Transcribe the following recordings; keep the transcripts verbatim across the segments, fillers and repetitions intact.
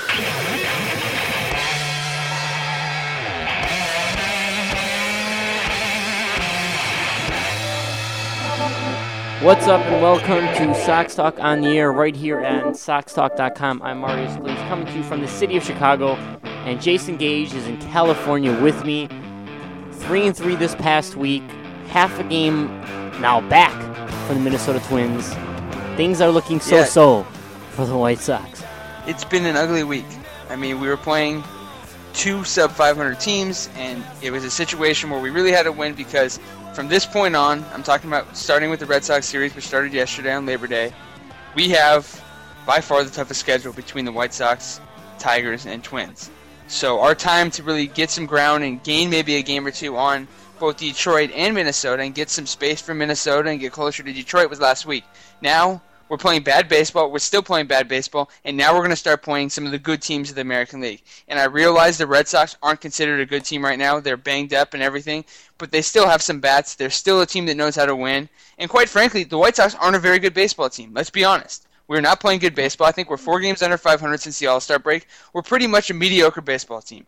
What's up and welcome to Sox Talk on the air right here at sox talk dot com. I'm Marius Please coming to you from the city of Chicago, and Jason Gage is in California with me. Three and three this past week, half a game now back for the Minnesota Twins. Things are looking so-so yeah. for the White Sox. It's been an ugly week. I mean, we were playing two sub five hundred teams, and it was a situation where we really had to win because from this point on, I'm talking about starting with the Red Sox series, which started yesterday on Labor Day, we have by far the toughest schedule between the White Sox, Tigers, and Twins. So our time to really get some ground and gain maybe a game or two on both Detroit and Minnesota and get some space for Minnesota and get closer to Detroit was last week. Now we're playing bad baseball. We're still playing bad baseball, and now we're going to start playing some of the good teams of the American League. And I realize the Red Sox aren't considered a good team right now. They're banged up and everything, but they still have some bats. They're still a team that knows how to win. And quite frankly, the White Sox aren't a very good baseball team. Let's be honest. We're not playing good baseball. I think we're four games under five hundred since the All-Star break. We're pretty much a mediocre baseball team.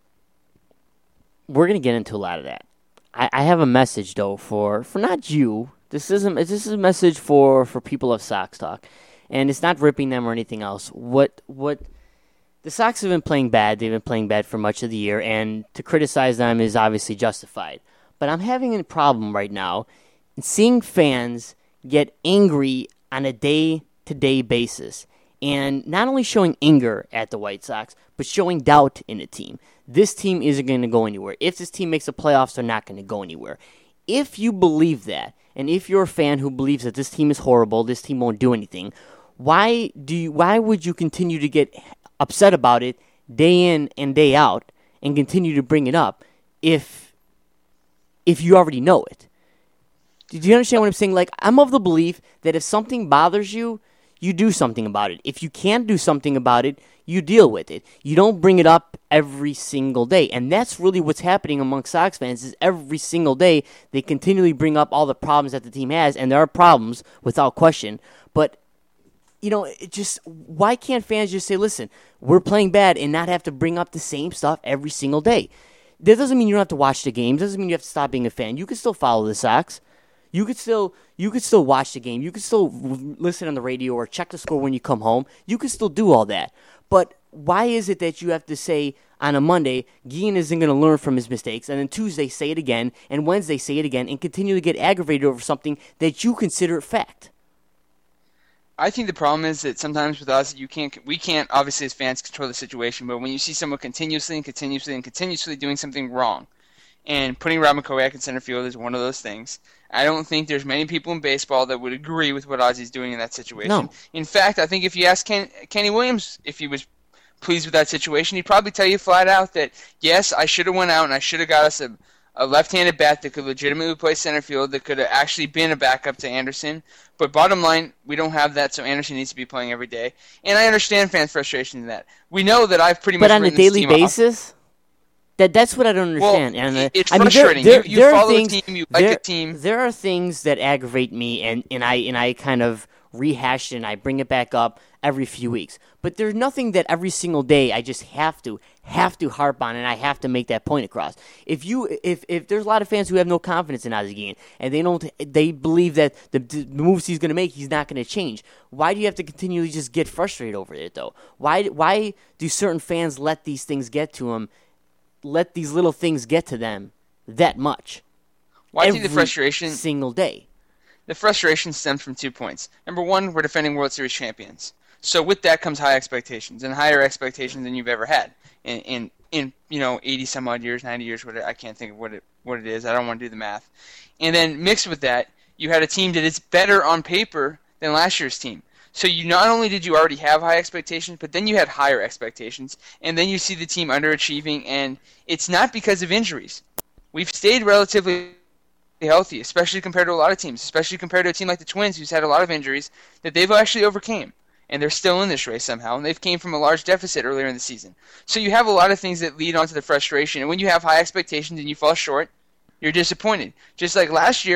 We're going to get into a lot of that. I, I have a message, though, for, for not you. This isn't. This is a message for, for people of Sox Talk. And it's not ripping them or anything else. What what the Sox have been playing bad. They've been playing bad for much of the year, and to criticize them is obviously justified. But I'm having a problem right now in seeing fans get angry on a day-to-day basis, and not only showing anger at the White Sox, but showing doubt in the team. This team isn't going to go anywhere. If this team makes the playoffs, they're not going to go anywhere. If you believe that, and if you're a fan who believes that this team is horrible, this team won't do anything, Why do you, why would you continue to get upset about it day in and day out and continue to bring it up if if you already know it? Do you understand what I'm saying? Like, I'm of the belief that if something bothers you, you do something about it. If you can't do something about it, you deal with it. You don't bring it up every single day. And that's really what's happening among Sox fans is every single day they continually bring up all the problems that the team has, and there are problems without question. But you know, it just why can't fans just say, listen, we're playing bad and not have to bring up the same stuff every single day? That doesn't mean you don't have to watch the games. Doesn't mean you have to stop being a fan. You can still follow the Sox. You could still you could still watch the game. You could still listen on the radio or check the score when you come home. You can still do all that. But why is it that you have to say on a Monday, Guillen isn't going to learn from his mistakes, and then Tuesday say it again, and Wednesday say it again, and continue to get aggravated over something that you consider fact? I think the problem is that sometimes with us, you can't. We can't obviously as fans control the situation. But when you see someone continuously and continuously and continuously doing something wrong, and putting Rob McCoyak in center field is one of those things. I don't think there's many people in baseball that would agree with what Ozzy's doing in that situation. No. In fact, I think if you ask Ken, Kenny Williams if he was pleased with that situation, he'd probably tell you flat out that yes, I should have went out and I should have got us a. a left-handed bat that could legitimately play center field, that could have actually been a backup to Anderson. But bottom line, we don't have that, so Anderson needs to be playing every day. And I understand fans' frustration in that. We know that I've pretty much But on a daily basis? Off. That That's what I don't understand. Well, and, uh, it's I frustrating. Mean, there, there, you you there follow things, a team, you like there, a team. There are things that aggravate me, and, and, I, and I kind of rehash it and I bring it back up every few weeks. But there's nothing that every single day I just have to have to harp on, and I have to make that point across. If you if if there's a lot of fans who have no confidence in Ozzie Guillen, and they don't they believe that the, the moves he's going to make, he's not going to change. Why do you have to continually just get frustrated over it though? Why why do certain fans let these things get to them? Let these little things get to them that much? Well, I think the frustration single day. The frustration stems from two points. Number one, we're defending World Series champions. So with that comes high expectations, and higher expectations than you've ever had in, in, in you know, eighty some odd years, ninety years, whatever. I can't think of what it what it is. I don't want to do the math. And then mixed with that, you had a team that is better on paper than last year's team. So you not only did you already have high expectations, but then you had higher expectations, and then you see the team underachieving, and it's not because of injuries. We've stayed relatively healthy, especially compared to a lot of teams, especially compared to a team like the Twins, who's had a lot of injuries that they've actually overcame, and they're still in this race somehow, and they've came from a large deficit earlier in the season. So you have a lot of things that lead on to the frustration, and when you have high expectations and you fall short, you're disappointed. Just like last year,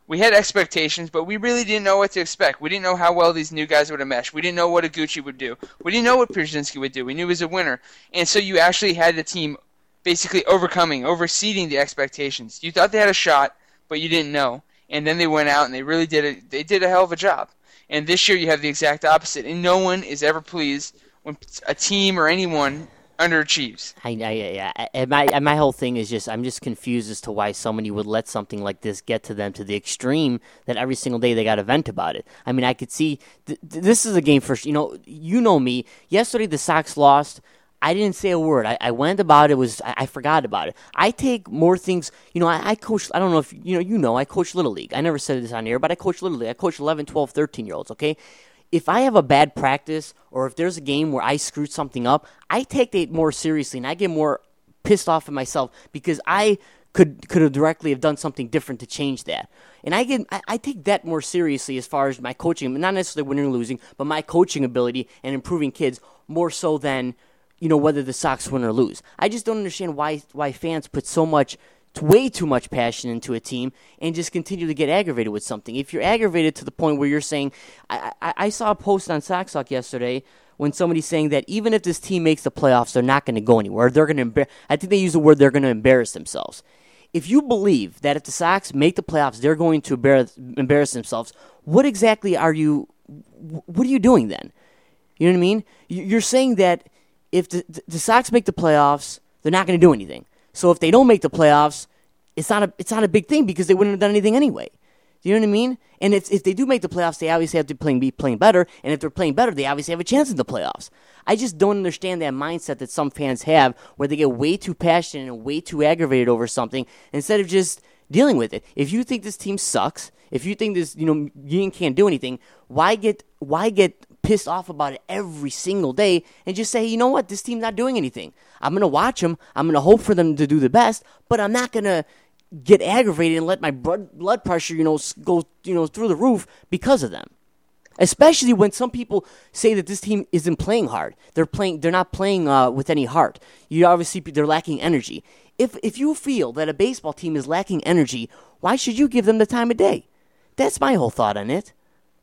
we had expectations, but we really didn't know what to expect. We didn't know how well these new guys would have meshed. We didn't know what Iguchi would do. We didn't know what Pierzynski would do. We knew he was a winner. And so you actually had the team basically overcoming, overseeding the expectations. You thought they had a shot, but you didn't know. And then they went out and they really did a, they did a hell of a job. And this year you have the exact opposite. And no one is ever pleased when a team or anyone underachieves. I, I, yeah, and my and my whole thing is just I'm just confused as to why somebody would let something like this get to them to the extreme that every single day they got to vent about it. I mean, I could see th- th- this is a game for you know you know me. Yesterday the Sox lost. I didn't say a word. I, I went about it. Was I, I forgot about it. I take more things. You know, I, I coach. I don't know if you know. You know, I coach Little League. I never said this on air, but I coach Little League. I coach eleven, twelve, thirteen year olds. Okay. If I have a bad practice or if there's a game where I screwed something up, I take that more seriously and I get more pissed off at myself because I could could have directly have done something different to change that. And I get I, I take that more seriously as far as my coaching, not necessarily winning or losing, but my coaching ability and improving kids more so than, you know, whether the Sox win or lose. I just don't understand why why fans put so much way too much passion into a team and just continue to get aggravated with something. If you're aggravated to the point where you're saying, I, I, I saw a post on Sox Talk yesterday when somebody's saying that even if this team makes the playoffs, they're not going to go anywhere. They're going to embar- I think they use the word they're going to embarrass themselves. If you believe that if the Sox make the playoffs, they're going to embarrass, embarrass themselves, what exactly are you, what are you doing then? You know what I mean? You're saying that if the, the Sox make the playoffs, they're not going to do anything. So if they don't make the playoffs, it's not a it's not a big thing because they wouldn't have done anything anyway. Do you know what I mean? And if if they do make the playoffs, they obviously have to play, be playing better. And if they're playing better, they obviously have a chance in the playoffs. I just don't understand that mindset that some fans have where they get way too passionate and way too aggravated over something instead of just dealing with it. If you think this team sucks, if you think this, you know, Union can't do anything, why get why get pissed off about it every single day and just say, you know what, this team's not doing anything. I'm going to watch them. I'm going to hope for them to do the best, but I'm not going to get aggravated and let my blood blood pressure, you know, go, you know, through the roof because of them. Especially when some people say that this team isn't playing hard. They're playing. They're not playing uh, with any heart. You obviously they're lacking energy. If if you feel that a baseball team is lacking energy, why should you give them the time of day? That's my whole thought on it.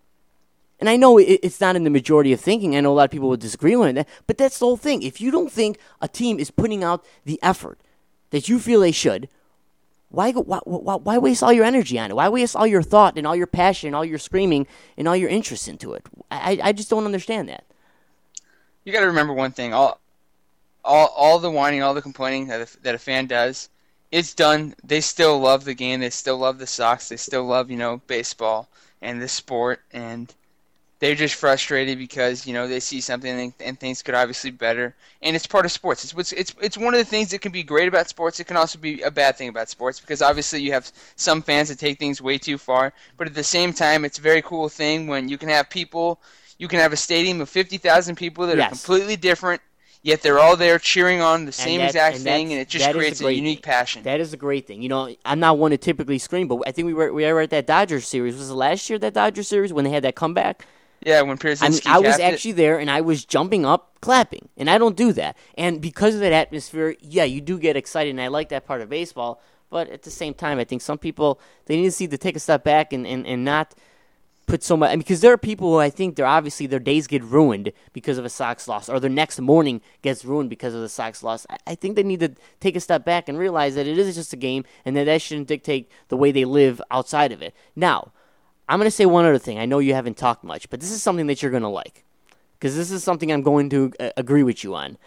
And I know it's not in the majority of thinking. I know a lot of people would disagree with that, but that's the whole thing. If you don't think a team is putting out the effort that you feel they should, why go, why, why, why waste all your energy on it? Why waste all your thought and all your passion and all your screaming and all your interest into it? I, I just don't understand that. You got to remember one thing. All, all, all the whining, all the complaining that a, that a fan does, it's done. They still love the game. They still love the Sox. They still love, you know, baseball and the sport, and they're just frustrated because, you know, they see something and, and things could obviously be better. And it's part of sports. It's, it's it's one of the things that can be great about sports. It can also be a bad thing about sports because obviously you have some fans that take things way too far. But at the same time, it's a very cool thing when you can have people, you can have a stadium of fifty thousand people that yes. are completely different, yet they're all there cheering on the same that, exact and thing, and it just creates a, a unique thing. passion. That is a great thing. You know, I'm not one to typically scream, but I think we were we were at that Dodgers series. Was it last year, that Dodgers series, when they had that comeback? Yeah, when Pierzynski I, mean, I was it. actually there, and I was jumping up, clapping, and I don't do that. And because of that atmosphere, yeah, you do get excited, and I like that part of baseball. But at the same time, I think some people, they need to see to take a step back and, and, and not put so much. I mean, because there are people who I think they're obviously their days get ruined because of a Sox loss, or their next morning gets ruined because of the Sox loss. I, I think they need to take a step back and realize that it is just a game, and that that shouldn't dictate the way they live outside of it. Now, I'm going to say one other thing. I know you haven't talked much, but this is something that you're going to like, because this is something I'm going to uh, agree with you on.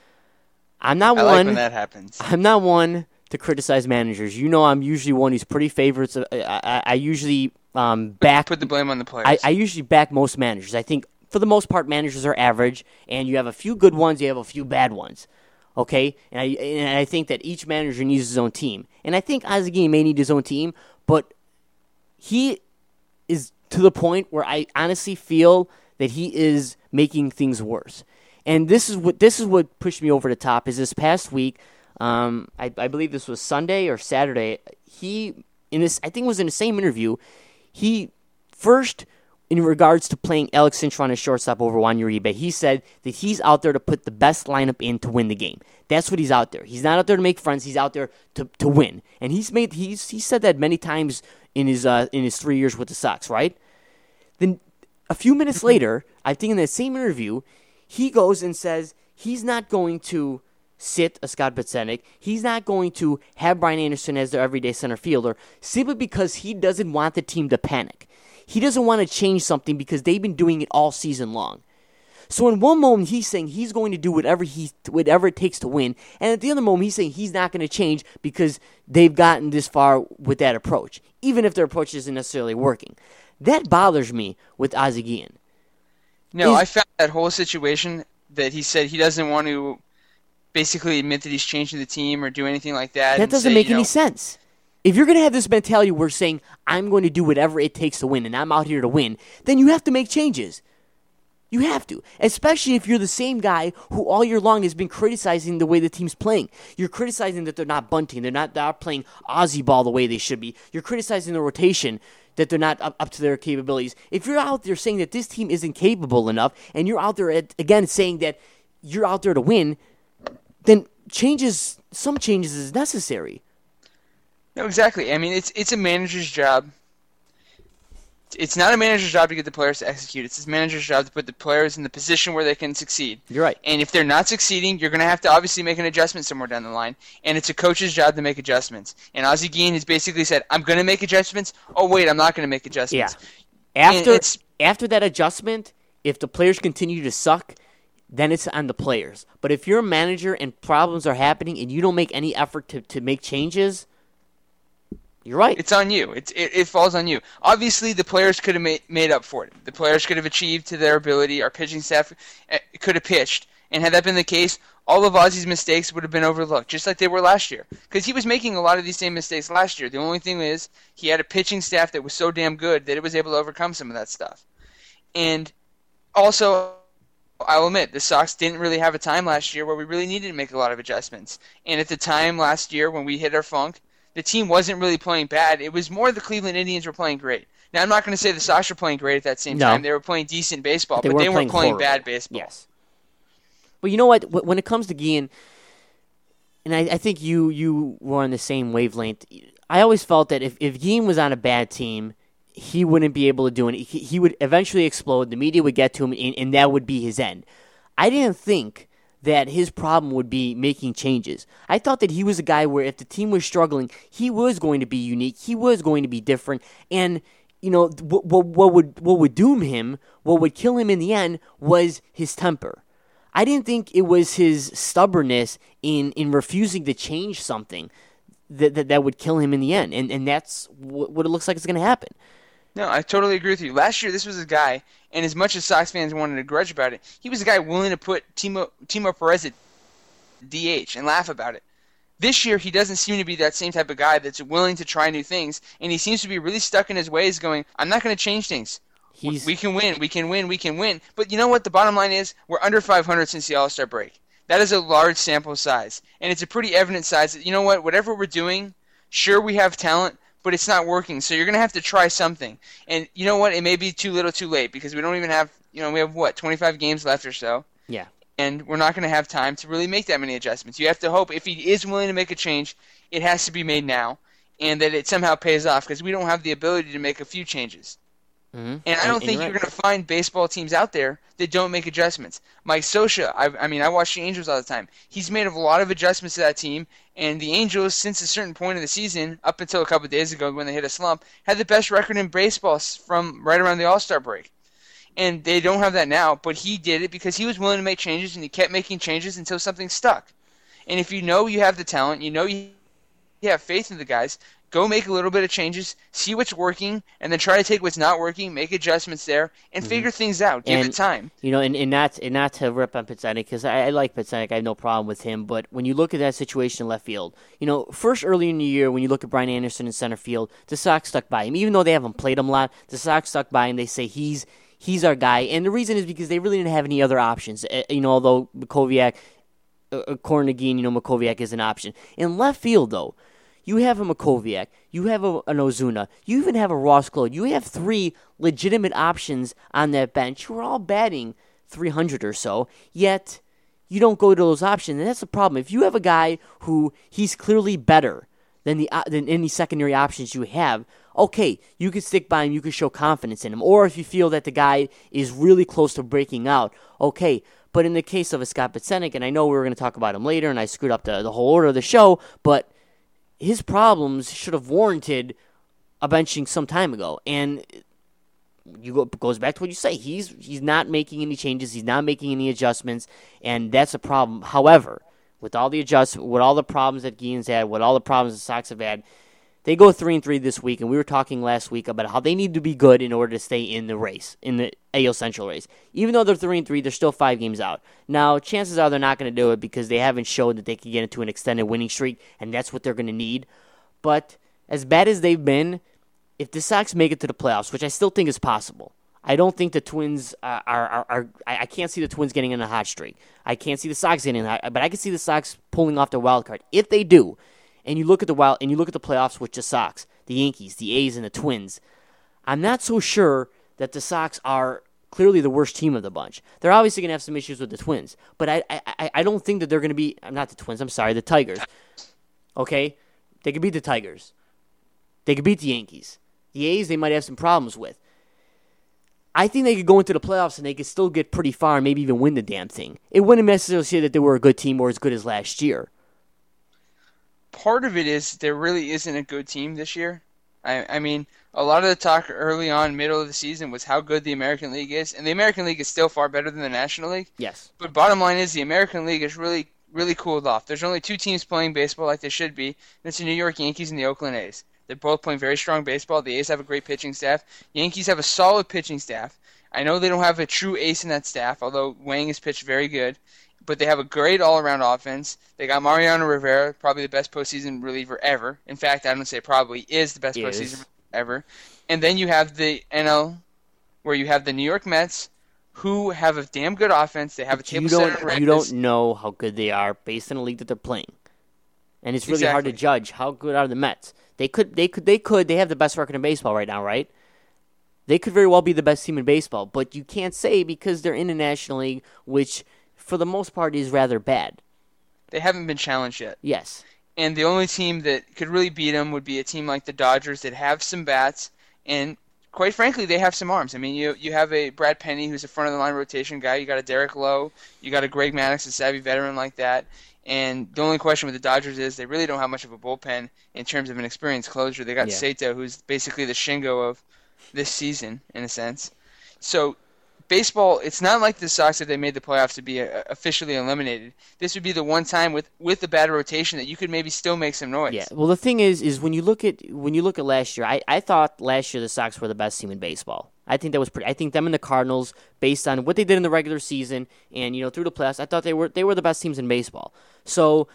I'm not I one. like when that happens. I'm not one to criticize managers. You know, I'm usually one who's pretty favorites. I, I, I usually um, back put the blame on the players. I, I usually back most managers. I think for the most part, managers are average, and you have a few good ones, you have a few bad ones. Okay, and I and I think that each manager needs his own team, and I think Ozzie may need his own team, but he is to the point where I honestly feel that he is making things worse. And this is what this is what pushed me over the top. Is this past week, um, I, I believe this was Sunday or Saturday. He in this, I think it was in the same interview. He first in regards to playing Alex Cintron as shortstop over Juan Uribe. He said that he's out there to put the best lineup in to win the game. That's what he's out there. He's not out there to make friends. He's out there to, to win. And he's made he's he said that many times in his uh, in his three years with the Sox, right? Then a few minutes later, I think in that same interview, he goes and says he's not going to sit a Scott Podsednik. He's not going to have Brian Anderson as their everyday center fielder simply because he doesn't want the team to panic. He doesn't want to change something because they've been doing it all season long. So in one moment, he's saying he's going to do whatever he whatever it takes to win. And at the other moment, he's saying he's not going to change because they've gotten this far with that approach, even if their approach isn't necessarily working. That bothers me with Ozzie Guillen. No, Is, I found that whole situation that he said he doesn't want to basically admit that he's changing the team or do anything like that. That doesn't say, make you know, any sense. If you're going to have this mentality where saying, I'm going to do whatever it takes to win and I'm out here to win, then you have to make changes. You have to. Especially if you're the same guy who all year long has been criticizing the way the team's playing. You're criticizing that they're not bunting. They're not, they're not playing Aussie ball the way they should be. You're criticizing the rotation, that they're not up, up to their capabilities. If you're out there saying that this team isn't capable enough, and you're out there, at, again, saying that you're out there to win, then changes, some changes is necessary. No, exactly. I mean, it's it's a manager's job. It's not a manager's job to get the players to execute. It's his manager's job to put the players in the position where they can succeed. You're right. And if they're not succeeding, you're going to have to obviously make an adjustment somewhere down the line. And it's a coach's job to make adjustments. And Ozzie Guillen has basically said, I'm going to make adjustments. Oh, wait, I'm not going to make adjustments. Yeah. After after that adjustment, if the players continue to suck, then it's on the players. But if you're a manager and problems are happening and you don't make any effort to, to make changes, you're right. It's on you. It's, it, it falls on you. Obviously, the players could have made, made up for it. The players could have achieved to their ability. Our pitching staff could have pitched. And had that been the case, all of Ozzie's mistakes would have been overlooked, just like they were last year. Because he was making a lot of these same mistakes last year. The only thing is he had a pitching staff that was so damn good that it was able to overcome some of that stuff. And also, I'll admit, the Sox didn't really have a time last year where we really needed to make a lot of adjustments. And at the time last year when we hit our funk, the team wasn't really playing bad. It was more the Cleveland Indians were playing great. Now, I'm not going to say the Sox were playing great at that same no. time. They were playing decent baseball, they but they weren't weren't playing, playing bad baseball. Yes. But you know what? When it comes to Guillen, and I, I think you you were on the same wavelength, I always felt that if, if Guillen was on a bad team, he wouldn't be able to do it. He, he would eventually explode. The media would get to him, and, and that would be his end. I didn't think that his problem would be making changes. I thought that he was a guy where if the team was struggling, he was going to be unique. He was going to be different. And, you know, what, what, what would what would doom him, what would kill him in the end was his temper. I didn't think it was his stubbornness in, in refusing to change something that, that, that would kill him in the end. And, and that's what, what it looks like is going to happen. No, I totally agree with you. Last year, this was a guy, and as much as Sox fans wanted to grudge about it, he was a guy willing to put Timo, Timo Perez at D H and laugh about it. This year, he doesn't seem to be that same type of guy that's willing to try new things, and he seems to be really stuck in his ways going, I'm not going to change things. He's... We can win, we can win, we can win. But you know what? The bottom line is we're under five hundred since the All-Star break. That is a large sample size, and it's a pretty evident size that, you know what, whatever we're doing, sure we have talent, but it's not working, so you're going to have to try something. And you know what? It may be too little too late because we don't even have, you know, we have, what, twenty-five games left or so? Yeah. And we're not going to have time to really make that many adjustments. You have to hope if he is willing to make a change, it has to be made now, and that it somehow pays off because we don't have the ability to make a few changes. Mm-hmm. And I don't and, think and you're, you're right. going to find baseball teams out there that don't make adjustments. Mike Scioscia, I, I mean, I watch the Angels all the time. He's made a lot of adjustments to that team, and the Angels, since a certain point of the season, up until a couple of days ago when they hit a slump, had the best record in baseball from right around the All-Star break. And they don't have that now, but he did it because he was willing to make changes, and he kept making changes until something stuck. And if you know you have the talent, you know you have faith in the guys, go make a little bit of changes, see what's working, and then try to take what's not working, make adjustments there, and mm-hmm. figure things out. Give and, it time. You know, and, and not and not to rip on Podsednik, because I, I like Podsednik. I have no problem with him. But when you look at that situation in left field, you know, first early in the year, when you look at Brian Anderson in center field, the Sox stuck by him. Even though they haven't played him a lot, the Sox stuck by him. They say he's he's our guy. And the reason is because they really didn't have any other options. Uh, you know, although Makoviak, uh, according to Guillen, you know, Makoviak is an option. In left field, though, You have a Makoviak. You have a, an Ozuna. You even have a Ross Clode. You have three legitimate options on that bench who are all batting three hundred or so, yet you don't go to those options, and that's the problem. If you have a guy who he's clearly better than the uh, than any secondary options you have, okay, you can stick by him, you can show confidence in him. Or if you feel that the guy is really close to breaking out, okay. But in the case of a Scott Podsednik, and I know we were going to talk about him later, and I screwed up the, the whole order of the show, but his problems should have warranted a benching some time ago. And you go goes back to what you say. He's he's not making any changes. He's not making any adjustments, and that's a problem. However, with all the adjust, with all the problems that Guillen's had, with all the problems the Sox have had, they go three and three this week. And we were talking last week about how they need to be good in order to stay in the race, in the A L Central race. Even though they're three and three, they're still five games out. Now, chances are they're not going to do it because they haven't showed that they can get into an extended winning streak, and that's what they're going to need. But as bad as they've been, if the Sox make it to the playoffs, which I still think is possible, I don't think the Twins are, are, are, are I can't see the Twins getting in a hot streak. I can't see the Sox getting in a hot, but I can see the Sox pulling off their wild card. If they do, and you look at the wild, and you look at the playoffs with the Sox, the Yankees, the A's, and the Twins, I'm not so sure that the Sox are clearly the worst team of the bunch. They're obviously going to have some issues with the Twins, but I, I, I don't think that they're going to be, not the Twins, I'm sorry, the Tigers. Okay? They could beat the Tigers. They could beat the Yankees. The A's, they might have some problems with. I think they could go into the playoffs and they could still get pretty far and maybe even win the damn thing. It wouldn't necessarily say that they were a good team or as good as last year. Part of it is there really isn't a good team this year. I, I mean, a lot of the talk early on, middle of the season, was how good the American League is. And the American League is still far better than the National League. Yes. But bottom line is the American League is really, really cooled off. There's only two teams playing baseball like they should be. And it's the New York Yankees and the Oakland A's. They're both playing very strong baseball. The A's have a great pitching staff. Yankees have a solid pitching staff. I know they don't have a true ace in that staff, although Wang has pitched very good. But they have a great all-around offense. They got Mariano Rivera, probably the best postseason reliever ever. In fact, I don't say probably, is the best he postseason is. reliever ever. And then you have the N L, where you have the New York Mets, who have a damn good offense. They have a table you setter. don't, you don't know how good they are based on the league that they're playing. And it's really Exactly. hard to judge how good are the Mets. They could, they could, they could, they have the best record in baseball right now, right? They could very well be the best team in baseball, but you can't say because they're in the National League, which for the most part is rather bad. They haven't been challenged yet. Yes. And the only team that could really beat them would be a team like the Dodgers that have some bats, and quite frankly, they have some arms. I mean, you you have a Brad Penny who's a front-of-the-line rotation guy. You got a Derek Lowe. You got a Greg Maddux, a savvy veteran like that. And the only question with the Dodgers is they really don't have much of a bullpen in terms of an experienced closer. They got Yeah. Sato, who's basically the Shingo of this season, in a sense. So baseball, it's not like the Sox if they made the playoffs to be uh, officially eliminated. This would be the one time with with the bad rotation that you could maybe still make some noise. Yeah. Well, the thing is, is when you look at when you look at last year, I, I thought last year the Sox were the best team in baseball. I think that was pretty. I think them and the Cardinals, based on what they did in the regular season and you know through the playoffs, I thought they were they were the best teams in baseball. So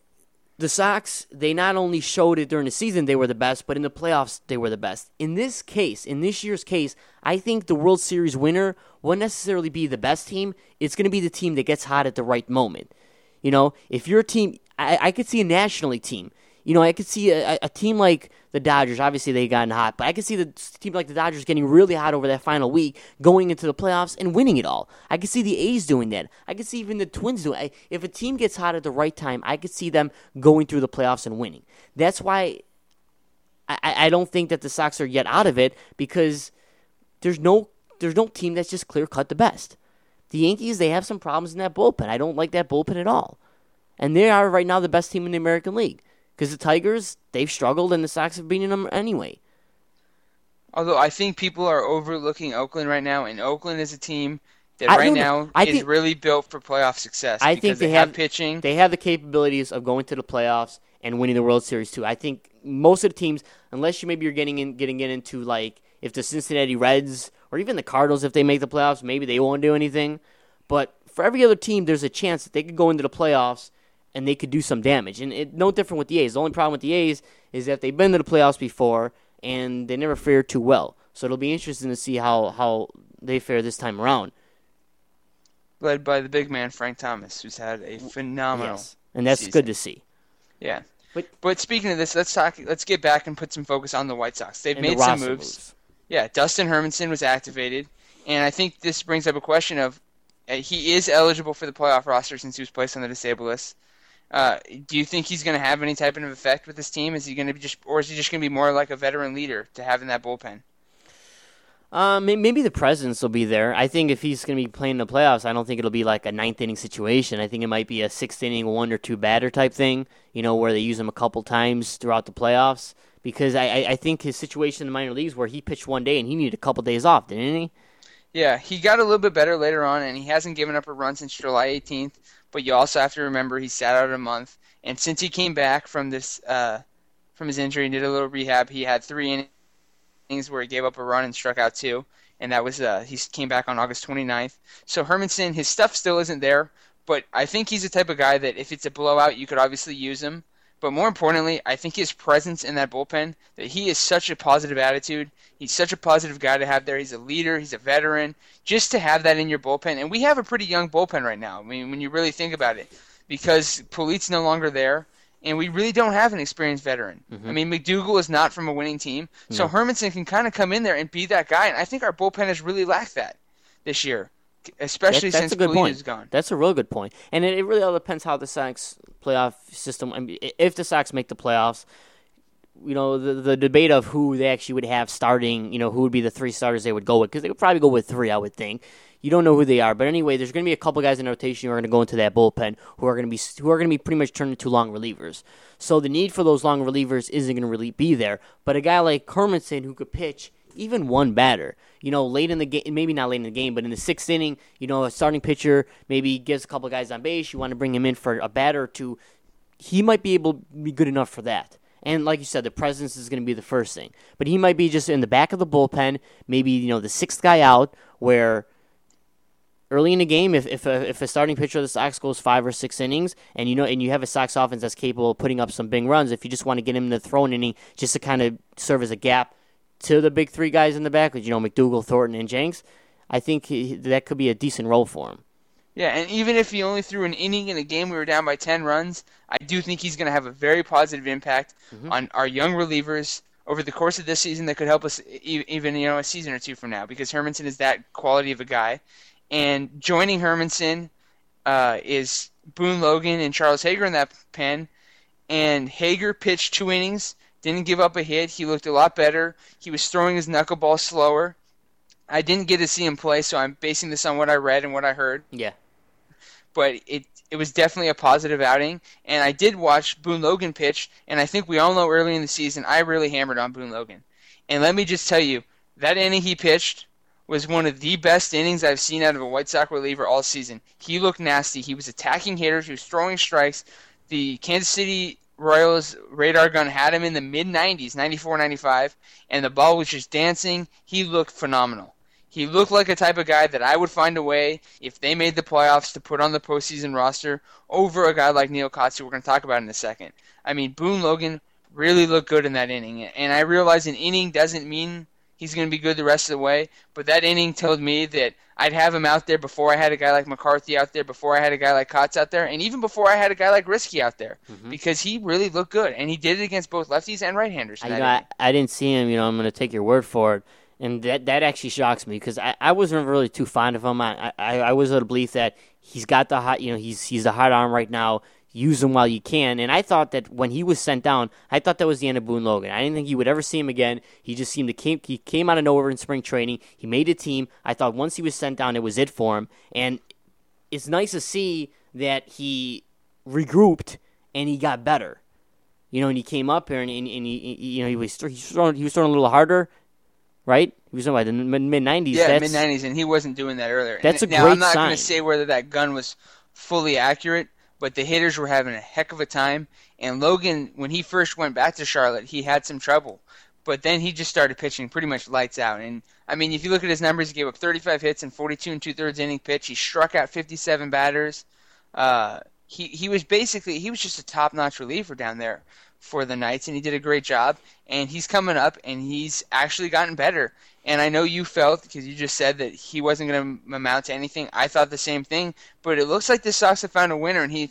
the Sox, they not only showed it during the season they were the best, but in the playoffs they were the best. In this case, in this year's case, I think the World Series winner won't necessarily be the best team. It's going to be the team that gets hot at the right moment. You know, if your team, I, I could see a National League team. You know, I could see a, a team like the Dodgers. Obviously, they gotten hot, but I could see the team like the Dodgers getting really hot over that final week, going into the playoffs and winning it all. I could see the A's doing that. I could see even the Twins doing it. If a team gets hot at the right time, I could see them going through the playoffs and winning. That's why I, I don't think that the Sox are yet out of it because there's no there's no team that's just clear cut the best. The Yankees, they have some problems in that bullpen. I don't like that bullpen at all, and they are right now the best team in the American League. Because the Tigers, they've struggled, and the Sox have beaten them anyway. Although I think people are overlooking Oakland right now, and Oakland is a team that I right don't- now I is think- really built for playoff success. I because think they, they have, have- pitching. They have the capabilities of going to the playoffs and winning the World Series too. I think most of the teams, unless you maybe you're getting in, getting in into like if the Cincinnati Reds or even the Cardinals, if they make the playoffs, maybe they won't do anything. But for every other team, there's a chance that they could go into the playoffs and they could do some damage. And it, no different with the A's. The only problem with the A's is that they've been to the playoffs before, and they never fared too well. So it'll be interesting to see how, how they fare this time around. Led by the big man, Frank Thomas, who's had a phenomenal Yes, and that's season. good to see. Yeah. But, but speaking of this, let's talk. Let's get back and put some focus on the White Sox. They've made the some moves. moves. Yeah, Dustin Hermanson was activated, and I think this brings up a question of uh, he is eligible for the playoff roster since he was placed on the disabled list. Uh, do you think he's going to have any type of effect with this team? Is he going to be just, or is he just going to be more like a veteran leader to have in that bullpen? Um, maybe the presence will be there. I think if he's going to be playing in the playoffs, I don't think it'll be like a ninth inning situation. I think it might be a sixth inning, one or two batter type thing, you know, where they use him a couple times throughout the playoffs. Because I, I think his situation in the minor leagues where he pitched one day and he needed a couple days off, didn't he? Yeah, he got a little bit better later on, and he hasn't given up a run since July eighteenth. But you also have to remember he sat out a month, and since he came back from this uh, from his injury and did a little rehab, he had three innings where he gave up a run and struck out two, and that was uh, he came back on August twenty-ninth. So Hermanson, his stuff still isn't there, but I think he's the type of guy that if it's a blowout, you could obviously use him. But more importantly, I think his presence in that bullpen, that he is such a positive attitude. He's such a positive guy to have there. He's a leader. He's a veteran. Just to have that in your bullpen. And we have a pretty young bullpen right now, I mean, when you really think about it, because Polit's no longer there, and we really don't have an experienced veteran. Mm-hmm. I mean, McDougal is not from a winning team, so no. Hermanson can kind of come in there and be that guy, and I think our bullpen has really lacked that this year. Especially that, since Polito is gone. That's a real good point. And it, it really all depends how the Sox playoff system, I mean, if the Sox make the playoffs, you know, the the debate of who they actually would have starting, you know, who would be the three starters they would go with, because they would probably go with three, I would think. You don't know who they are, but anyway, there's going to be a couple guys in rotation who are going to go into that bullpen who are going to be who are going to be pretty much turned into long relievers. So the need for those long relievers isn't going to really be there. But a guy like Hermanson who could pitch even one batter, you know, late in the game, maybe not late in the game, but in the sixth inning, you know, a starting pitcher maybe gives a couple of guys on base, you want to bring him in for a batter or two, he might be able to be good enough for that. And like you said, the presence is going to be the first thing. But he might be just in the back of the bullpen, maybe, you know, the sixth guy out, where early in the game, if if a, if a starting pitcher of the Sox goes five or six innings, and you know, and you have a Sox offense that's capable of putting up some big runs, if you just want to get him in the throwing inning just to kind of serve as a gap to the big three guys in the back, you know, McDougal, Thornton, and Jenks, I think he, that could be a decent role for him. Yeah, and even if he only threw an inning in a game we were down by ten runs, I do think he's going to have a very positive impact mm-hmm. on our young relievers over the course of this season that could help us even, you know, a season or two from now, because Hermanson is that quality of a guy. And joining Hermanson uh, is Boone Logan and Charles Hager in that pen, and Hager pitched two innings, didn't give up a hit. He looked a lot better. He was throwing his knuckleball slower. I didn't get to see him play, so I'm basing this on what I read and what I heard. Yeah. But it it was definitely a positive outing. And I did watch Boone Logan pitch, and I think we all know early in the season I really hammered on Boone Logan. And let me just tell you, that inning he pitched was one of the best innings I've seen out of a White Sox reliever all season. He looked nasty. He was attacking hitters. He was throwing strikes. The Kansas City Royals radar gun had him in the mid nineties, ninety-four, ninety-five, and the ball was just dancing. He looked phenomenal. He looked like a type of guy that I would find a way, if they made the playoffs, to put on the postseason roster over a guy like Neil Kotz, who we're going to talk about in a second. I mean, Boone Logan really looked good in that inning, and I realize an inning doesn't mean he's going to be good the rest of the way, but that inning told me that I'd have him out there before I had a guy like McCarthy out there, before I had a guy like Kotz out there, and even before I had a guy like Risky out there, mm-hmm. because he really looked good, and he did it against both lefties and right-handers. I, you know, I, I didn't see him, you know, I'm going to take your word for it, and that that actually shocks me, because I, I wasn't really too fond of him. I, I, I was of the belief that he's got the hot, you know, he's he's the hot arm right now. Use him while you can. And I thought that when he was sent down, I thought that was the end of Boone Logan. I didn't think you would ever see him again. He just seemed to came, he came out of nowhere in spring training. He made a team. I thought once he was sent down, it was it for him. And it's nice to see that he regrouped and he got better. You know, and he came up here and, and, and he, you know, he was, he was throwing, he was throwing a little harder, right? He was in like the mid nineties. Yeah, mid nineties, and he wasn't doing that earlier. That's and, a now, great I'm not sign. going to say whether that gun was fully accurate, but the hitters were having a heck of a time. And Logan, when he first went back to Charlotte, he had some trouble. But then he just started pitching pretty much lights out. And, I mean, if you look at his numbers, he gave up thirty-five hits and forty-two and two-thirds inning pitch. He struck out fifty-seven batters. Uh, he, he was basically, he was just a top-notch reliever down there for the Knights, and he did a great job. And he's coming up, and he's actually gotten better. And I know you felt, because you just said that he wasn't going to amount to anything. I thought the same thing. But it looks like the Sox have found a winner, and he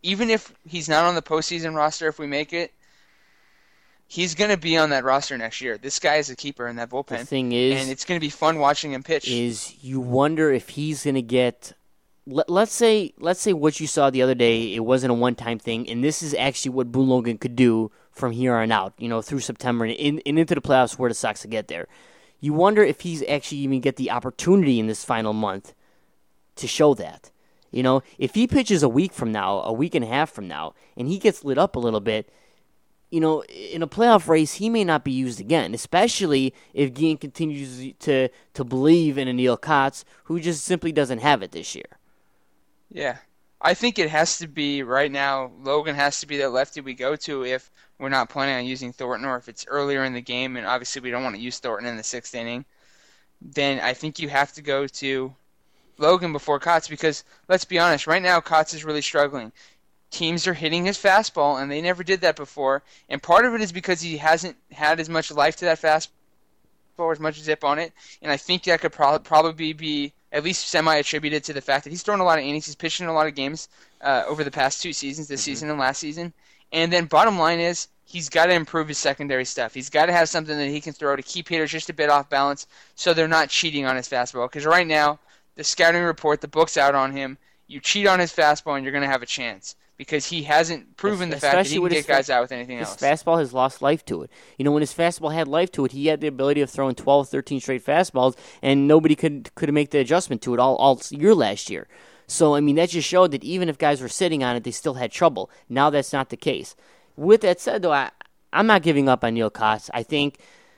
even if he's not on the postseason roster, if we make it, he's going to be on that roster next year. This guy is a keeper in that bullpen. The thing is, and it's going to be fun watching him pitch. Is you wonder if he's going to get. Let, let's say, let's say what you saw the other day. It wasn't a one-time thing, and this is actually what Boone Logan could do from here on out. You know, through September and, in, and into the playoffs, where the Sox will get there. You wonder if he's actually even get the opportunity in this final month to show that. You know, if he pitches a week from now, a week and a half from now, and he gets lit up a little bit, you know, in a playoff race, he may not be used again, especially if Guillen continues to, to believe in a Neil Kotz, who just simply doesn't have it this year. Yeah. I think it has to be, right now, Logan has to be that lefty we go to if we're not planning on using Thornton, or if it's earlier in the game, and obviously we don't want to use Thornton in the sixth inning. Then I think you have to go to Logan before Kotz, because let's be honest, right now Kotz is really struggling. Teams are hitting his fastball, and they never did that before. And part of it is because he hasn't had as much life to that fastball, or as much zip on it. And I think that could pro- probably be at least semi-attributed to the fact that he's thrown a lot of innings. He's pitched in a lot of games uh, over the past two seasons, this mm-hmm. season and last season. And then bottom line is, he's got to improve his secondary stuff. He's got to have something that he can throw to keep hitters just a bit off balance so they're not cheating on his fastball. Because right now, the scouting report, the book's out on him. You cheat on his fastball and you're going to have a chance, because he hasn't proven the fact that he can get guys out with anything his else. His fastball has lost life to it. You know, when his fastball had life to it, he had the ability of throwing twelve, thirteen straight fastballs, and nobody could could make the adjustment to it all, all year last year. So, I mean, that just showed that even if guys were sitting on it, they still had trouble. Now that's not the case. With that said, though, I, I'm not giving up on Neil Kotz. I think...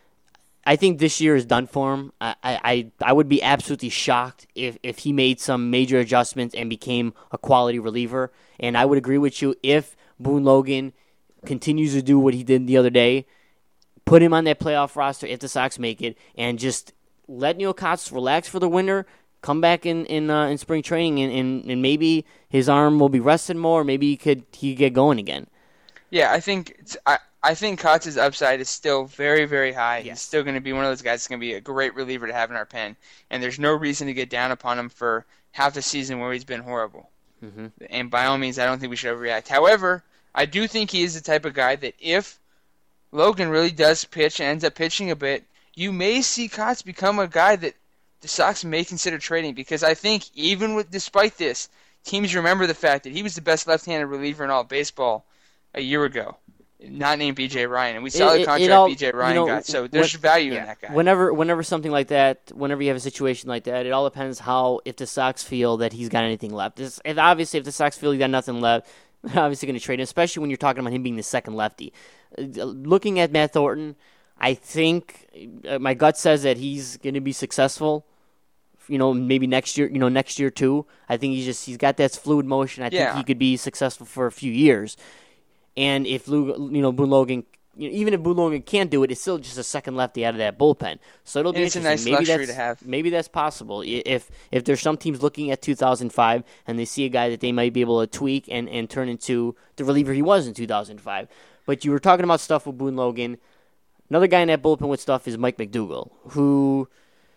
I think this year is done for him. I, I, I would be absolutely shocked if, if he made some major adjustments and became a quality reliever. And I would agree with you, if Boone Logan continues to do what he did the other day, put him on that playoff roster if the Sox make it, and just let Neil Kotz relax for the winter, come back in in, uh, in spring training, and, and, and maybe his arm will be rested more. Maybe he could he could get going again. Yeah, I think it's, I I think Kotz's upside is still very, very high. Yes. He's still going to be one of those guys that's going to be a great reliever to have in our pen. And there's no reason to get down upon him for half the season where he's been horrible. Mm-hmm. And by all means, I don't think we should overreact. However, I do think he is the type of guy that if Logan really does pitch and ends up pitching a bit, you may see Kotz become a guy that the Sox may consider trading. Because I think even with despite this, teams remember the fact that he was the best left-handed reliever in all of baseball a year ago. Not named B J Ryan, and we saw it, the contract all, B J Ryan you know, got. So there's when, value yeah. in that guy. Whenever, whenever something like that, whenever you have a situation like that, it all depends how if the Sox feel that he's got anything left. If, obviously, if the Sox feel he got nothing left, they're obviously going to trade him. Especially when you're talking about him being the second lefty. Uh, looking at Matt Thornton, I think uh, my gut says that he's going to be successful. You know, maybe next year. You know, next year too. I think he's just he's got that fluid motion. I yeah. think he could be successful for a few years. And if you know Boone Logan, you know, even if Boone Logan can't do it, it's still just a second lefty out of that bullpen. So it'll be and it's interesting. a nice maybe luxury that's, to have. Maybe that's possible. If if there's some teams looking at two thousand five and they see a guy that they might be able to tweak and, and turn into the reliever he was in two thousand five. But you were talking about stuff with Boone Logan. Another guy in that bullpen with stuff is Mike McDougall, who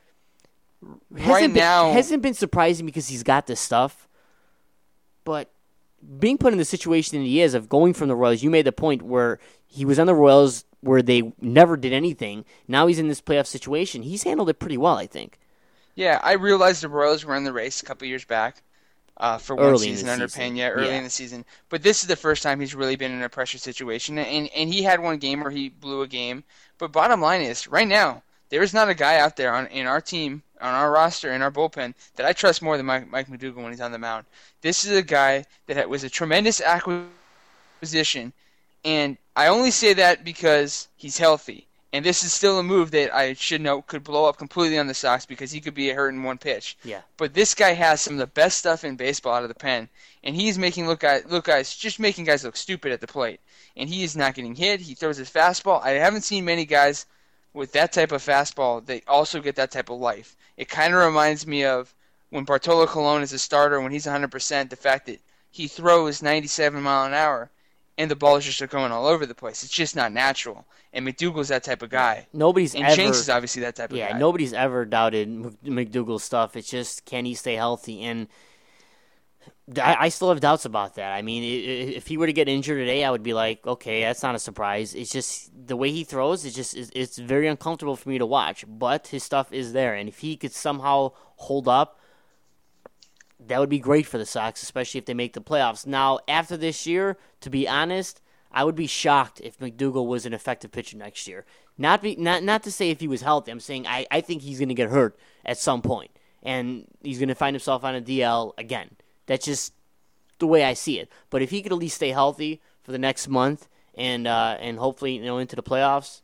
hasn't right been, now hasn't been surprising because he's got this stuff, but being put in the situation that he is of going from the Royals, you made the point where he was on the Royals where they never did anything. Now he's in this playoff situation. He's handled it pretty well, I think. Yeah, I realized the Royals were in the race a couple years back uh, for one early season under season. Pena, early yeah. in the season. But this is the first time he's really been in a pressure situation. And, and he had one game where he blew a game. But bottom line is, right now, there is not a guy out there on in our team, on our roster, in our bullpen, that I trust more than Mike, Mike McDougall when he's on the mound. This is a guy that was a tremendous acquisition, and I only say that because he's healthy. And this is still a move that I should know could blow up completely on the Sox because he could be hurt in one pitch. Yeah. But this guy has some of the best stuff in baseball out of the pen, and he's making look guys look guys just making guys look stupid at the plate. And he is not getting hit. He throws his fastball. I haven't seen many guys with that type of fastball, they also get that type of life. It kind of reminds me of when Bartolo Colon is a starter, when he's one hundred percent, the fact that he throws ninety-seven mile an hour and the ball is just going all over the place. It's just not natural. And McDougall's that type of guy. Nobody's and ever, Jenks is obviously that type yeah, of guy. Yeah, nobody's ever doubted McDougall's stuff. It's just, can he stay healthy? And I, I still have doubts about that. I mean, i- if he were to get injured today, I would be like, okay, that's not a surprise. It's just the way he throws. It's just it's, it's very uncomfortable for me to watch. But his stuff is there, and if he could somehow hold up, that would be great for the Sox, especially if they make the playoffs. Now, after this year, to be honest, I would be shocked if McDougal was an effective pitcher next year. Not be not not to say if he was healthy. I'm saying I, I think he's going to get hurt at some point, and he's going to find himself on a D L again. That's just the way I see it. But if he could at least stay healthy for the next month and uh, and hopefully you know into the playoffs,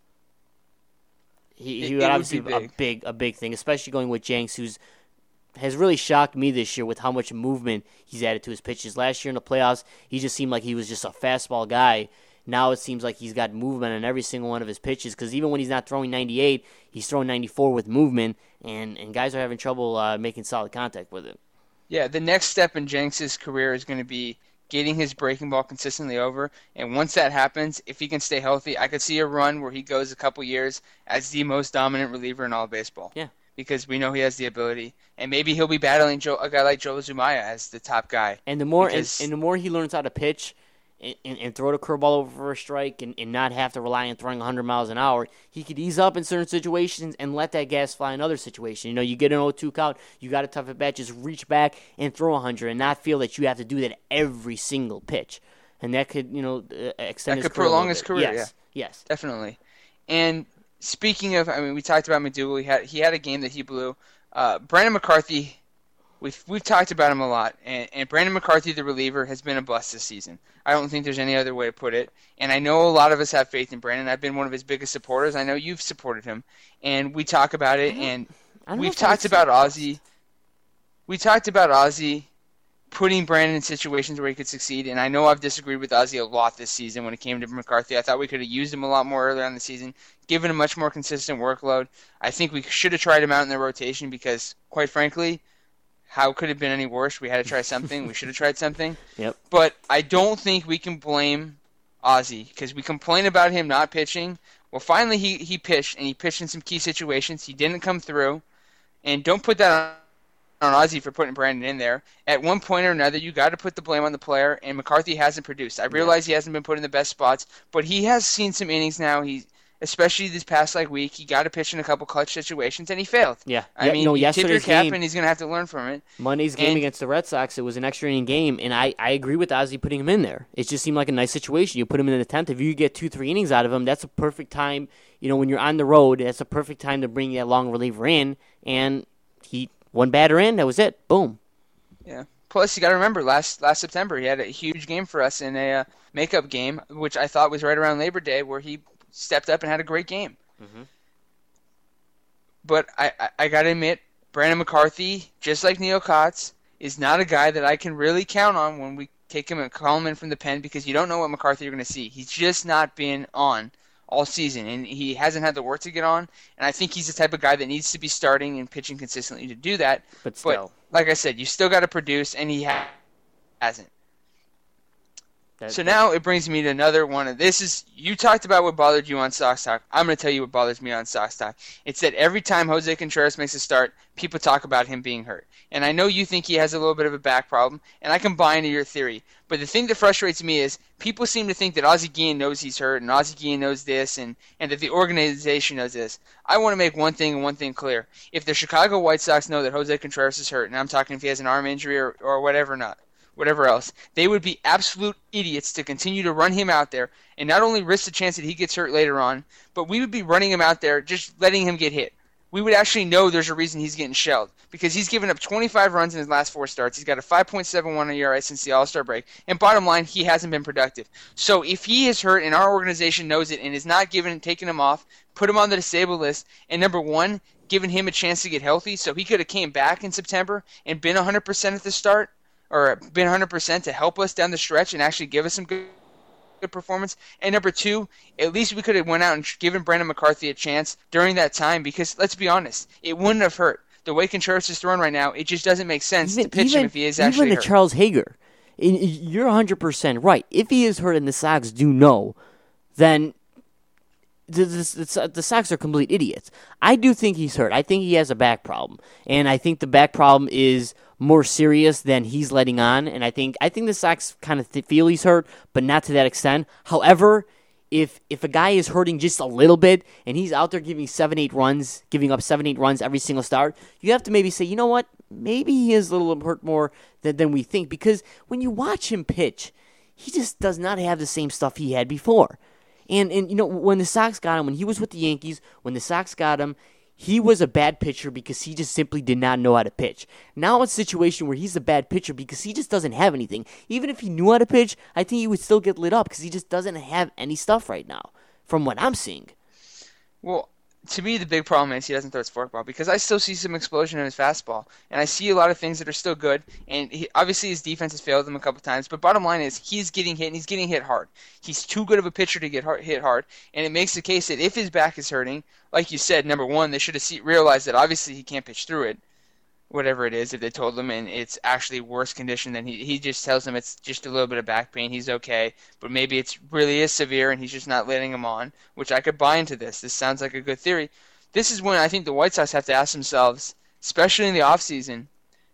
he, It- he it would would obviously be be a big. big a big thing, especially going with Jenks, who's has really shocked me this year with how much movement he's added to his pitches. Last year in the playoffs, he just seemed like he was just a fastball guy. Now it seems like he's got movement on every single one of his pitches because even when he's not throwing ninety-eight, he's throwing ninety-four with movement, and, and guys are having trouble uh, making solid contact with it. Yeah, the next step in Jenks' career is going to be getting his breaking ball consistently over. And once that happens, if he can stay healthy, I could see a run where he goes a couple years as the most dominant reliever in all of baseball. Yeah. Because we know he has the ability. And maybe he'll be battling Joe, a guy like Joe Zumaya as the top guy. And the more and, Because- and the more he learns how to pitch and, and, and throw the curveball over for a strike and, and not have to rely on throwing one hundred miles an hour, he could ease up in certain situations and let that gas fly in other situations. You know, you get an oh two count, you got a tough at bat, just reach back and throw one hundred and not feel that you have to do that every single pitch. And that could, you know, uh, extend That his could career a prolong little his bit. career, Yes, yes. Definitely. And speaking of, I mean, we talked about McDougal. He had, he had a game that he blew. Uh, Brandon McCarthy, we've, we've talked about him a lot. And, and Brandon McCarthy, the reliever, has been a bust this season. I don't think there's any other way to put it. And I know a lot of us have faith in Brandon. I've been one of his biggest supporters. I know you've supported him. And we talk about it. And I don't know we've if I would talked say about bust. Ozzy. We talked about Ozzy putting Brandon in situations where he could succeed, and I know I've disagreed with Ozzy a lot this season when it came to McCarthy. I thought we could have used him a lot more earlier on in the season, given a much more consistent workload. I think we should have tried him out in the rotation because, quite frankly, how could it have been any worse? We had to try something. We should have tried something. Yep. But I don't think we can blame Ozzy because we complain about him not pitching. Well, finally he, he pitched, and he pitched in some key situations. He didn't come through, and don't put that on on Ozzy for putting Brandon in there. At one point or another, you got to put the blame on the player, and McCarthy hasn't produced. I realize he hasn't been put in the best spots, but he has seen some innings now. He, especially this past like week, he got to pitch in a couple clutch situations, and he failed. Yeah. I Yeah, mean, no, you tip your yesterday's cap, game- and he's going to have to learn from it. Monday's game And- against the Red Sox, it was an extra inning game, and I, I agree with Ozzy putting him in there. It just seemed like a nice situation. You put him in the tenth. If you get two, three innings out of him, that's a perfect time. You know, when you're on the road, that's a perfect time to bring that long reliever in, and he one batter in, that was it. Boom. Yeah. Plus, you got to remember, last last September, he had a huge game for us in a uh, makeup game, which I thought was right around Labor Day, where he stepped up and had a great game. Mhm. But I, I, I got to admit, Brandon McCarthy, just like Neil Kotz, is not a guy that I can really count on when we take him and call him in from the pen because you don't know what McCarthy you're going to see. He's just not been on all season, and he hasn't had the work to get on. And I think he's the type of guy that needs to be starting and pitching consistently to do that. But still. But like I said, you still got to produce, and he ha- hasn't. That- So that- now it brings me to another one. Of this is you talked about what bothered you on Sox Talk. I'm going to tell you what bothers me on Sox Talk. It's that every time Jose Contreras makes a start, people talk about him being hurt. And I know you think he has a little bit of a back problem, and I can buy into your theory. But the thing that frustrates me is people seem to think that Ozzie Guillen knows he's hurt, and Ozzie Guillen knows this, and, and that the organization knows this. I want to make one thing and one thing clear. If the Chicago White Sox know that Jose Contreras is hurt, and I'm talking if he has an arm injury or, or whatever not, whatever else, they would be absolute idiots to continue to run him out there and not only risk the chance that he gets hurt later on, but we would be running him out there just letting him get hit. We would actually know there's a reason he's getting shelled because he's given up twenty-five runs in his last four starts. He's got a five point seven one E R A since the All-Star break. And bottom line, he hasn't been productive. So if he is hurt and our organization knows it and is not giving taking him off, put him on the disabled list, and number one, giving him a chance to get healthy so he could have came back in September and been one hundred percent at the start, or been one hundred percent to help us down the stretch and actually give us some good, good performance. And number two, at least we could have went out and given Brandon McCarthy a chance during that time because, let's be honest, it wouldn't have hurt. The way Contreras is thrown right now, it just doesn't make sense even, to pitch even, him if he is even actually to hurt. Charles Hager, and you're one hundred percent right. If he is hurt and the Sox do know, then the, the, the Sox are complete idiots. I do think he's hurt. I think he has a back problem. And I think the back problem is more serious than he's letting on, and I think I think the Sox kind of th- feel he's hurt, but not to that extent. However, if if a guy is hurting just a little bit and he's out there giving seven, eight runs, giving up seven, eight runs every single start, you have to maybe say, you know what, maybe he is a little hurt more than, than we think, because when you watch him pitch, he just does not have the same stuff he had before. And, and you know, when the Sox got him, when he was with the Yankees, when the Sox got him, he was a bad pitcher because he just simply did not know how to pitch. Now it's a situation where he's a bad pitcher because he just doesn't have anything. Even if he knew how to pitch, I think he would still get lit up because he just doesn't have any stuff right now, from what I'm seeing. Well, to me, the big problem is he doesn't throw his forkball, because I still see some explosion in his fastball, and I see a lot of things that are still good, and he, obviously his defense has failed him a couple times, but bottom line is he's getting hit, and he's getting hit hard. He's too good of a pitcher to get hard, hit hard, and it makes the case that if his back is hurting, like you said, number one, they should have see, realized that obviously he can't pitch through it, whatever it is, if they told him, and it's actually worse condition than he he just tells them it's just a little bit of back pain, he's okay, but maybe it's really is severe and he's just not letting him on, which I could buy into this. This sounds like a good theory. This is when I think the White Sox have to ask themselves, especially in the offseason,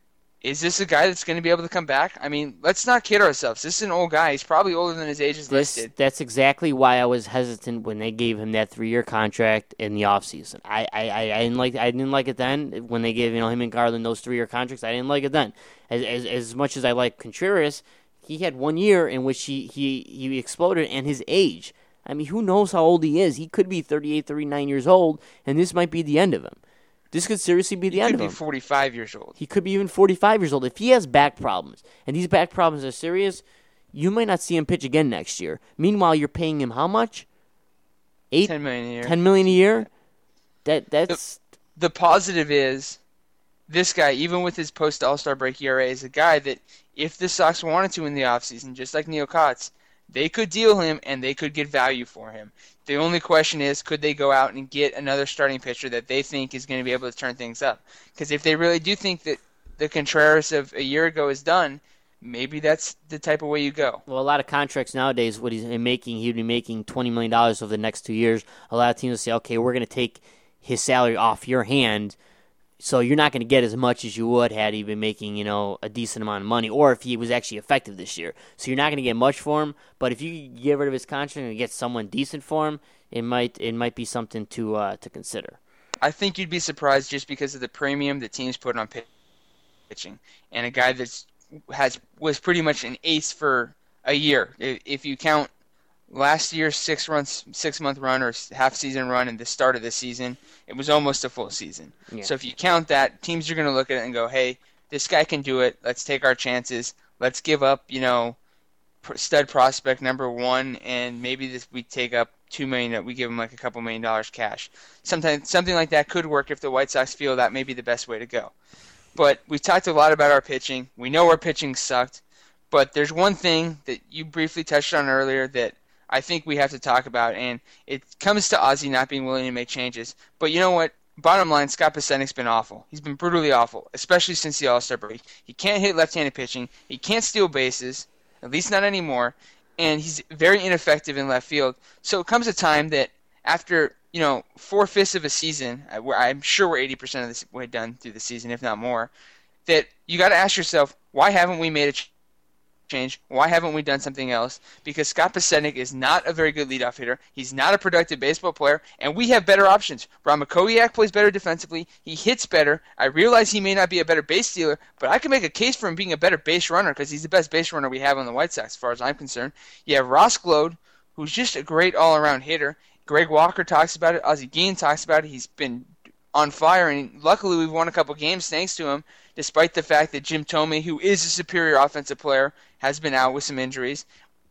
is this a guy that's going to be able to come back? I mean, let's not kid ourselves. This is an old guy. He's probably older than his age is This, listed. that's exactly why I was hesitant when they gave him that three-year contract in the offseason. I, I, I, I didn't like I didn't like it then when they gave you know him and Garland those three-year contracts. I didn't like it then. As as, as much as I like Contreras, he had one year in which he, he, he exploded, and his age. I mean, who knows how old he is? He could be thirty-eight, thirty-nine years old, and this might be the end of him. This could seriously be the he end could of be him. forty-five years old. He could be even forty-five years old. If he has back problems, and these back problems are serious, you might not see him pitch again next year. Meanwhile, you're paying him how much? Eight, ten million a year. Ten million a year. That that's The, the positive is this guy, even with his post All-Star break E R A, is a guy that if the Sox wanted to in the offseason, just like Neil Kotz, they could deal him and they could get value for him. The only question is, could they go out and get another starting pitcher that they think is going to be able to turn things up? Because if they really do think that the Contreras of a year ago is done, maybe that's the type of way you go. well, a lot of contracts nowadays. What he's making, he'd be making twenty million dollars over the next two years. A lot of teams will say, okay, we're going to take his salary off your hand. So you're not going to get as much as you would had he been making, you know, a decent amount of money, or if he was actually effective this year. So you're not going to get much for him. But if you get rid of his contract and get someone decent for him, it might it might be something to uh, to consider. I think you'd be surprised just because of the premium that teams put on pitching, and a guy that's has was pretty much an ace for a year. If, if you count last year's six runs, six month run or half season run and the start of the season, it was almost a full season. Yeah. So if you count that, teams are going to look at it and go, "Hey, this guy can do it. Let's take our chances. Let's give up, you know, stud prospect number one, and maybe this we take up two million. We give him like a couple million dollars cash. Sometimes something like that could work if the White Sox feel that may be the best way to go." But we've talked a lot about our pitching. We know our pitching sucked, but there's one thing that you briefly touched on earlier that I think we have to talk about, and it comes to Ozzie not being willing to make changes. But you know what? Bottom line, Scott Pasenik's been awful. He's been brutally awful, especially since the All-Star break. He can't hit left-handed pitching. He can't steal bases, at least not anymore, and he's very ineffective in left field. So it comes a time that after, you know, four-fifths of a season, where I'm sure we're eighty percent of this way done through the season, if not more, that you got to ask yourself, why haven't we made a change? change. Why haven't we done something else? Because Scott Pasenik is not a very good leadoff hitter. He's not a productive baseball player, and we have better options. Ron Makowiak plays better defensively. He hits better. I realize he may not be a better base stealer, but I can make a case for him being a better base runner because he's the best base runner we have on the White Sox, as far as I'm concerned. You have Ross Glode, who's just a great all-around hitter. Greg Walker talks about it. Ozzie Guillen talks about it. He's been on fire, and luckily we've won a couple games thanks to him, despite the fact that Jim Thome, who is a superior offensive player, has been out with some injuries.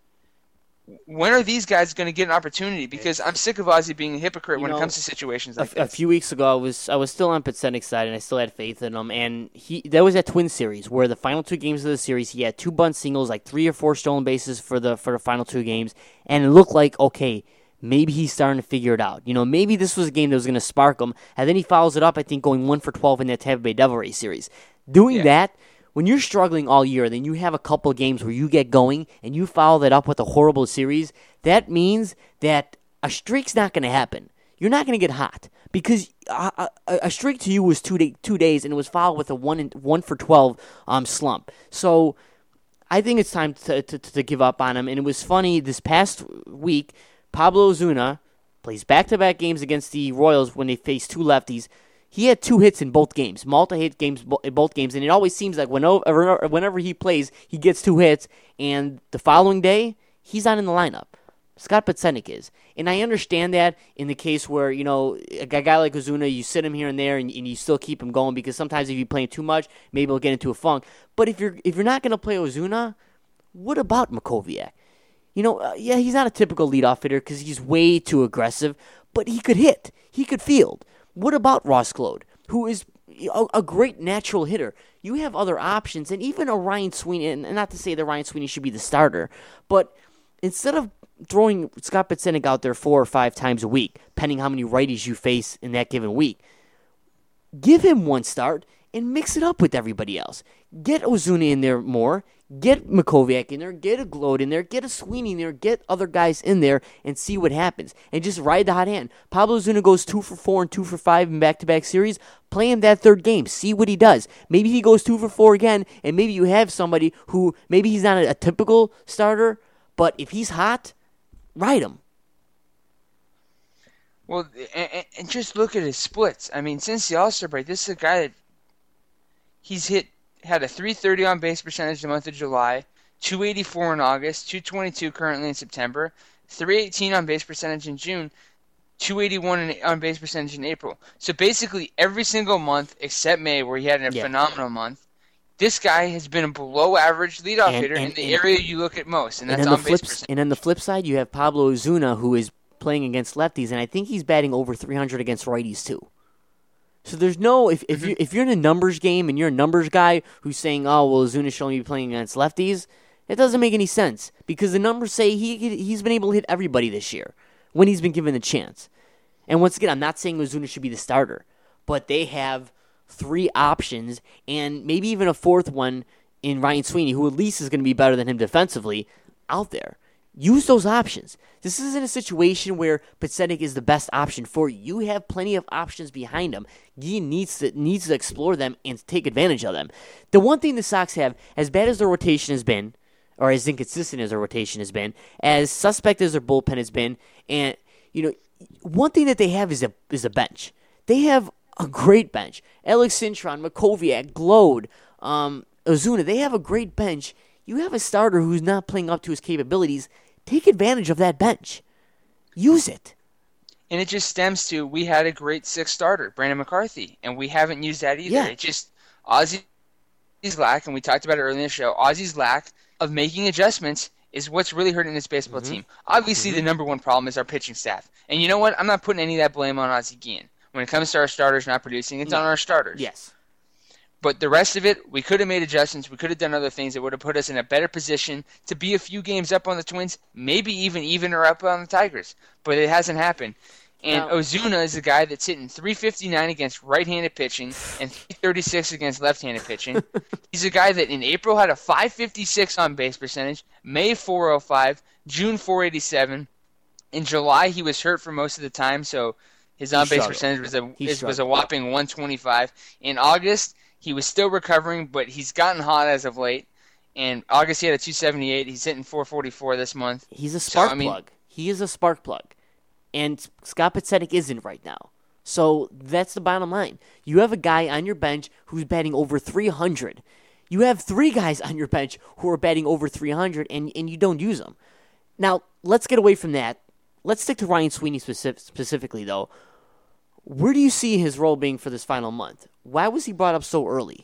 When are these guys going to get an opportunity? Because I'm sick of Ozzie being a hypocrite You when know, it comes to situations like a, this. a few weeks ago, I was I was still on Pasenik's side, and I still had faith in him. And he that was that Twin Series where the final two games of the series, he had two bunt singles, like three or four stolen bases for the for the final two games, and it looked like okay, maybe he's starting to figure it out. You know, maybe this was a game that was going to spark him, and then he follows it up, I think, going one for twelve in that Tampa Bay Devil Rays series. Doing Yeah. that. When you're struggling all year, then you have a couple of games where you get going and you follow that up with a horrible series, that means that a streak's not going to happen. you're not going to get hot because a, a, a streak to you was two day, two days, and it was followed with a one in, one for twelve um slump. So I think it's time to, to to give up on him. And it was funny this past week, Pablo Ozuna plays back-to-back games against the Royals when they face two lefties. He had two hits in both games, multi-hit games in both games, and it always seems like whenever, whenever he plays, he gets two hits, and the following day, he's not in the lineup. Scott Podsednik is. And I understand that in the case where, you know, a guy like Ozuna, you sit him here and there, and, and you still keep him going, because sometimes if you play him too much, maybe he'll get into a funk. But if you're if you're not going to play Ozuna, what about Makoviak? You know, uh, yeah, he's not a typical leadoff hitter because he's way too aggressive, but he could hit. He could field. What about Ross Claude, who is a, a great natural hitter? You have other options, and even a Ryan Sweeney, and not to say that Ryan Sweeney should be the starter, but instead of throwing Scott Podsednik out there four or five times a week, depending how many righties you face in that given week, give him one start and mix it up with everybody else. Get Ozuna in there more. Get Makoviak in there, get a Glode in there, get a Sweeney in there, get other guys in there, and see what happens. And just ride the hot hand. Pablo Ozuna goes two for four and two for five in back-to-back series. Play him that third game. See what he does. Maybe he goes two for four again, and maybe you have somebody who, maybe he's not a, a typical starter, but if he's hot, ride him. Well, and, and just look at his splits. I mean, since the All-Star break, this is a guy that he's hit had a three thirty on base percentage in the month of July, two eighty-four in August, two twenty-two currently in September, three eighteen on base percentage in June, two eighty-one in, on base percentage in April. So basically every single month except May, where he had a yeah. phenomenal month, this guy has been a below average leadoff and, hitter and, in the and, area you look at most, and, and that's on base percentage. And on the flip side, you have Pablo Ozuna, who is playing against lefties, and I think he's batting over three hundred against righties too. So there's no, if if, mm-hmm. you, if you're in a numbers game and you're a numbers guy who's saying, oh, well, Ozuna's showing you playing against lefties, it doesn't make any sense because the numbers say he, he's been able to hit everybody this year when he's been given the chance. And once again, I'm not saying Ozuna should be the starter, but they have three options and maybe even a fourth one in Ryan Sweeney, who at least is going to be better than him defensively, out there. Use those options. This isn't a situation where Podsednik is the best option for you. You have plenty of options behind him. He needs to needs to explore them and take advantage of them. The one thing the Sox have, as bad as their rotation has been, or as inconsistent as their rotation has been, as suspect as their bullpen has been, and you know, one thing that they have is a is a bench. They have a great bench. Alex Cintron, Makoviak, Glode, um, Ozuna. They have a great bench. You have a starter who's not playing up to his capabilities. Take advantage of that bench. Use it. And it just stems to, we had a great sixth starter, Brandon McCarthy, and we haven't used that either. Yeah. It just, Ozzy's lack, and we talked about it earlier in the show, Ozzy's lack of making adjustments is what's really hurting this baseball mm-hmm. team. Obviously, mm-hmm. the number one problem is our pitching staff. And you know what? I'm not putting any of that blame on Ozzie Guillen. When it comes to our starters not producing, it's no. on our starters. Yes. But the rest of it, we could have made adjustments. We could have done other things that would have put us in a better position to be a few games up on the Twins, maybe even even or up on the Tigers. But it hasn't happened. And now, Ozuna is a guy that's hitting three fifty-nine against right-handed pitching and three thirty-six against left-handed pitching. He's a guy that in April had a five fifty-six on base percentage, May four oh five, June four eighty-seven. In July, he was hurt for most of the time, so his on-base percentage was a is, was a whopping one twenty-five. In August, he was still recovering, but he's gotten hot as of late. In August, he had a two seventy-eight. He's hitting four forty-four this month. He's a spark so, I mean, plug. He is a spark plug. And Scott Podsednik isn't right now. So that's the bottom line. You have a guy on your bench who's batting over three hundred. You have three guys on your bench who are batting over three hundred, and, and you don't use them. Now, let's get away from that. Let's stick to Ryan Sweeney specific, specifically, though. Where do you see his role being for this final month? Why was he brought up so early?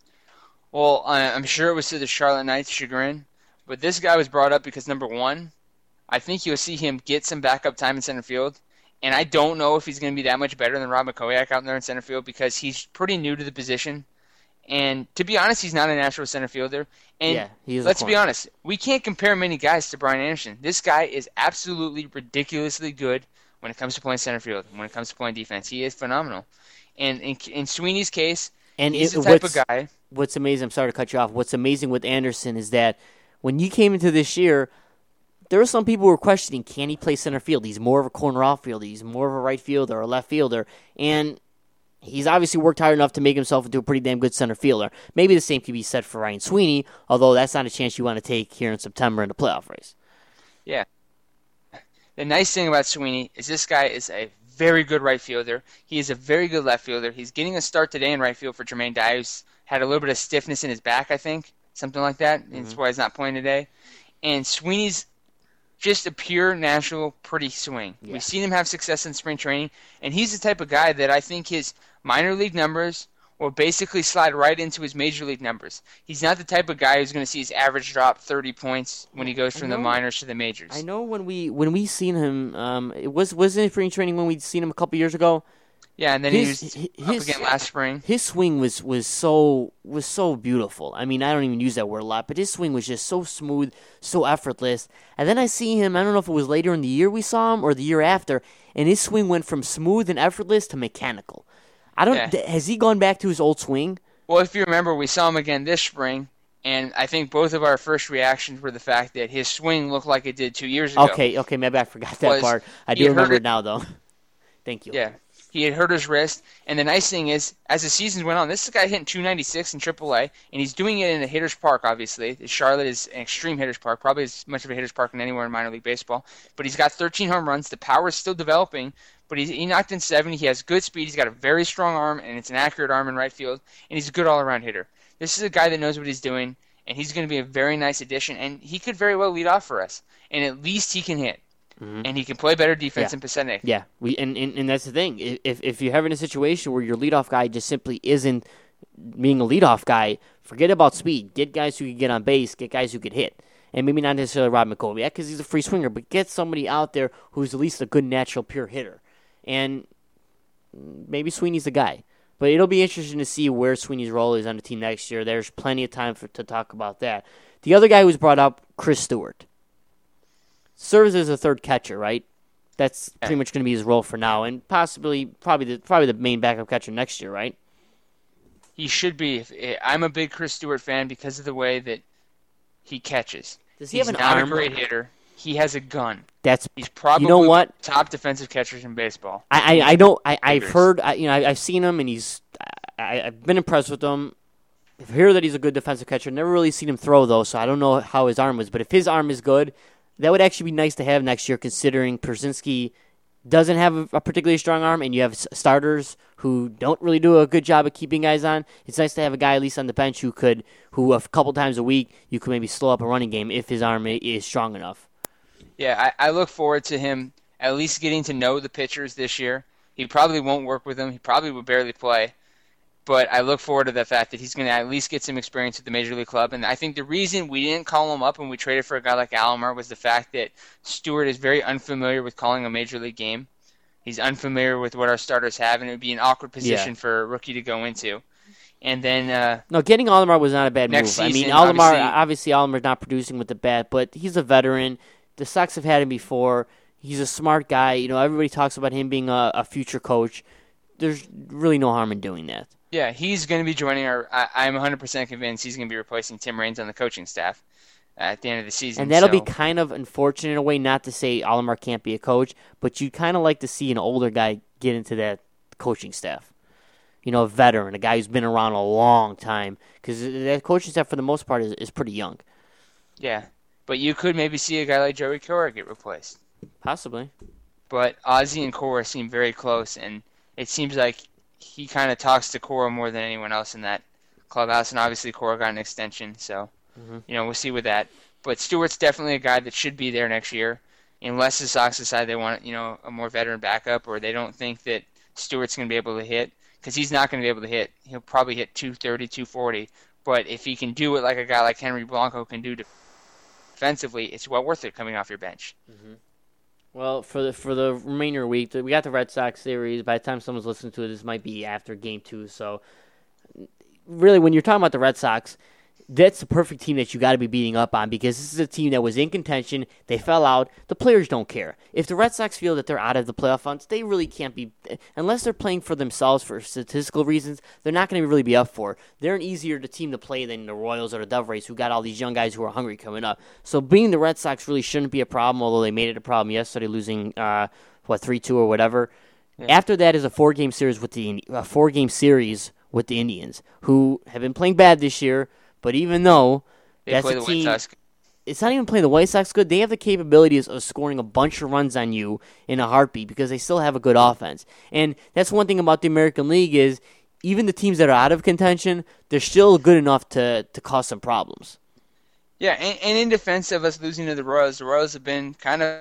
Well, I'm sure it was to the Charlotte Knights' chagrin, but this guy was brought up because, number one, I think you'll see him get some backup time in center field, and I don't know if he's going to be that much better than Rob Makowiak out there in center field because he's pretty new to the position. And to be honest, he's not a natural center fielder. And yeah, he is let's be honest, we can't compare many guys to Brian Anderson. This guy is absolutely ridiculously good when it comes to playing center field, when it comes to playing defense. He is phenomenal. And in, in Sweeney's case, and he's it, the type of guy. What's amazing, I'm sorry to cut you off, what's amazing with Anderson is that when you came into this year, there are some people who are questioning, can he play center field? He's more of a corner outfielder. He's more of a right fielder or a left fielder. And he's obviously worked hard enough to make himself into a pretty damn good center fielder. Maybe the same could be said for Ryan Sweeney, although that's not a chance you want to take here in September in the playoff race. Yeah. The nice thing about Sweeney is this guy is a very good right fielder. He is a very good left fielder. He's getting a start today in right field for Jermaine Dye, who's had a little bit of stiffness in his back, I think, something like that. Mm-hmm. That's why he's not playing today. And Sweeney's just a pure, natural, pretty swing. Yeah. We've seen him have success in spring training, and he's the type of guy that I think his minor league numbers will basically slide right into his major league numbers. He's not the type of guy who's going to see his average drop thirty points when he goes from the minors to the majors. I know when we when we seen him, um, it was wasn't it spring training when we'd seen him a couple years ago. Yeah, and then his, he was his, up again last spring. His swing was, was so was so beautiful. I mean, I don't even use that word a lot, but his swing was just so smooth, so effortless. And then I see him, I don't know if it was later in the year we saw him or the year after, and his swing went from smooth and effortless to mechanical. I don't. Yeah. Th- has he gone back to his old swing? Well, if you remember, we saw him again this spring, and I think both of our first reactions were the fact that his swing looked like it did two years ago. Okay, okay, maybe I forgot that part. I do remember it now, though. Thank you. Yeah. He had hurt his wrist, and the nice thing is, as the season went on, this guy hitting two ninety-six in triple A, and he's doing it in a hitter's park, obviously. Charlotte is an extreme hitter's park, probably as much of a hitter's park than anywhere in minor league baseball. But he's got thirteen home runs. The power is still developing, but he's, he knocked in seventy. He has good speed. He's got a very strong arm, and it's an accurate arm in right field, and he's a good all-around hitter. This is a guy that knows what he's doing, and he's going to be a very nice addition, and he could very well lead off for us, and at least he can hit. Mm-hmm. And he can play better defense yeah. in Pacetic. Yeah, we and, and, and that's the thing. If if you're having a situation where your leadoff guy just simply isn't being a leadoff guy, forget about speed. Get guys who can get on base. Get guys who can hit. And maybe not necessarily Rob McCovey, yeah, because he's a free swinger, but get somebody out there who's at least a good, natural, pure hitter. And maybe Sweeney's the guy. But it'll be interesting to see where Sweeney's role is on the team next year. There's plenty of time for to talk about that. The other guy who was brought up, Chris Stewart. Serves as a third catcher, right? That's pretty much going to be his role for now, and possibly, probably the probably the main backup catcher next year, right? He should be. I'm a big Chris Stewart fan because of the way that he catches. Does he He's have an not arm? a great hitter. He has a gun. That's he's probably you know what? the top defensive catchers in baseball. I I, I don't I I've heard I, you know I, I've seen him and he's I, I've been impressed with him. I've heard that he's a good defensive catcher. Never really seen him throw though, so I don't know how his arm is. But if his arm is good, that would actually be nice to have next year, considering Pierzynski doesn't have a, a particularly strong arm, and you have s- starters who don't really do a good job of keeping guys on. It's nice to have a guy at least on the bench who could, who a couple times a week, you could maybe slow up a running game if his arm is strong enough. Yeah, I, I look forward to him at least getting to know the pitchers this year. He probably won't work with them. He probably will barely play. But I look forward to the fact that he's going to at least get some experience with the Major League Club. And I think the reason we didn't call him up when we traded for a guy like Alomar was the fact that Stewart is very unfamiliar with calling a Major League game. He's unfamiliar with what our starters have, and it would be an awkward position yeah. for a rookie to go into. And then uh, no, getting Alomar was not a bad move. Season, I mean, Alomar obviously, obviously Alomar's not producing with the bat, but he's a veteran. The Sox have had him before. He's a smart guy. You know, everybody talks about him being a, a future coach. There's really no harm in doing that. Yeah, he's going to be joining our. I, I'm one hundred percent convinced he's going to be replacing Tim Raines on the coaching staff at the end of the season. And that'll so. be kind of unfortunate in a way, not to say Alomar can't be a coach, but you'd kind of like to see an older guy get into that coaching staff. You know, a veteran, a guy who's been around a long time, because that coaching staff, for the most part, is, is pretty young. Yeah, but you could maybe see a guy like Joey Cora get replaced. Possibly. But Ozzie and Cora seem very close, and it seems like he kind of talks to Cora more than anyone else in that clubhouse, and obviously Cora got an extension, so mm-hmm. you know we'll see with that. But Stewart's definitely a guy that should be there next year, unless the Sox decide they want you know a more veteran backup, or they don't think that Stewart's going to be able to hit, because he's not going to be able to hit. He'll probably hit two thirty, two forty, but if he can do it like a guy like Henry Blanco can do defensively, it's well worth it coming off your bench. Mm-hmm. Well, for the for the remainder of the week, we got the Red Sox series. By the time someone's listening to it, this might be after Game Two. So, really, when you're talking about the Red Sox, that's the perfect team that you got to be beating up on because this is a team that was in contention. They fell out. The players don't care. If the Red Sox feel that they're out of the playoff hunts, they really can't be, unless they're playing for themselves for statistical reasons, they're not going to really be up for. They're an easier team to play than the Royals or the Devil Rays, who got all these young guys who are hungry coming up. So being the Red Sox really shouldn't be a problem, although they made it a problem yesterday, losing, uh, what, three two or whatever. Yeah. After that is a four-game series with the a four-game series with the Indians, who have been playing bad this year. But even though they that's play a the team, White Sox. It's not even playing the White Sox good. They have the capabilities of scoring a bunch of runs on you in a heartbeat because they still have a good offense. And that's one thing about the American League is even the teams that are out of contention, they're still good enough to, to cause some problems. Yeah, and, and in defense of us losing to the Royals, the Royals have been kind of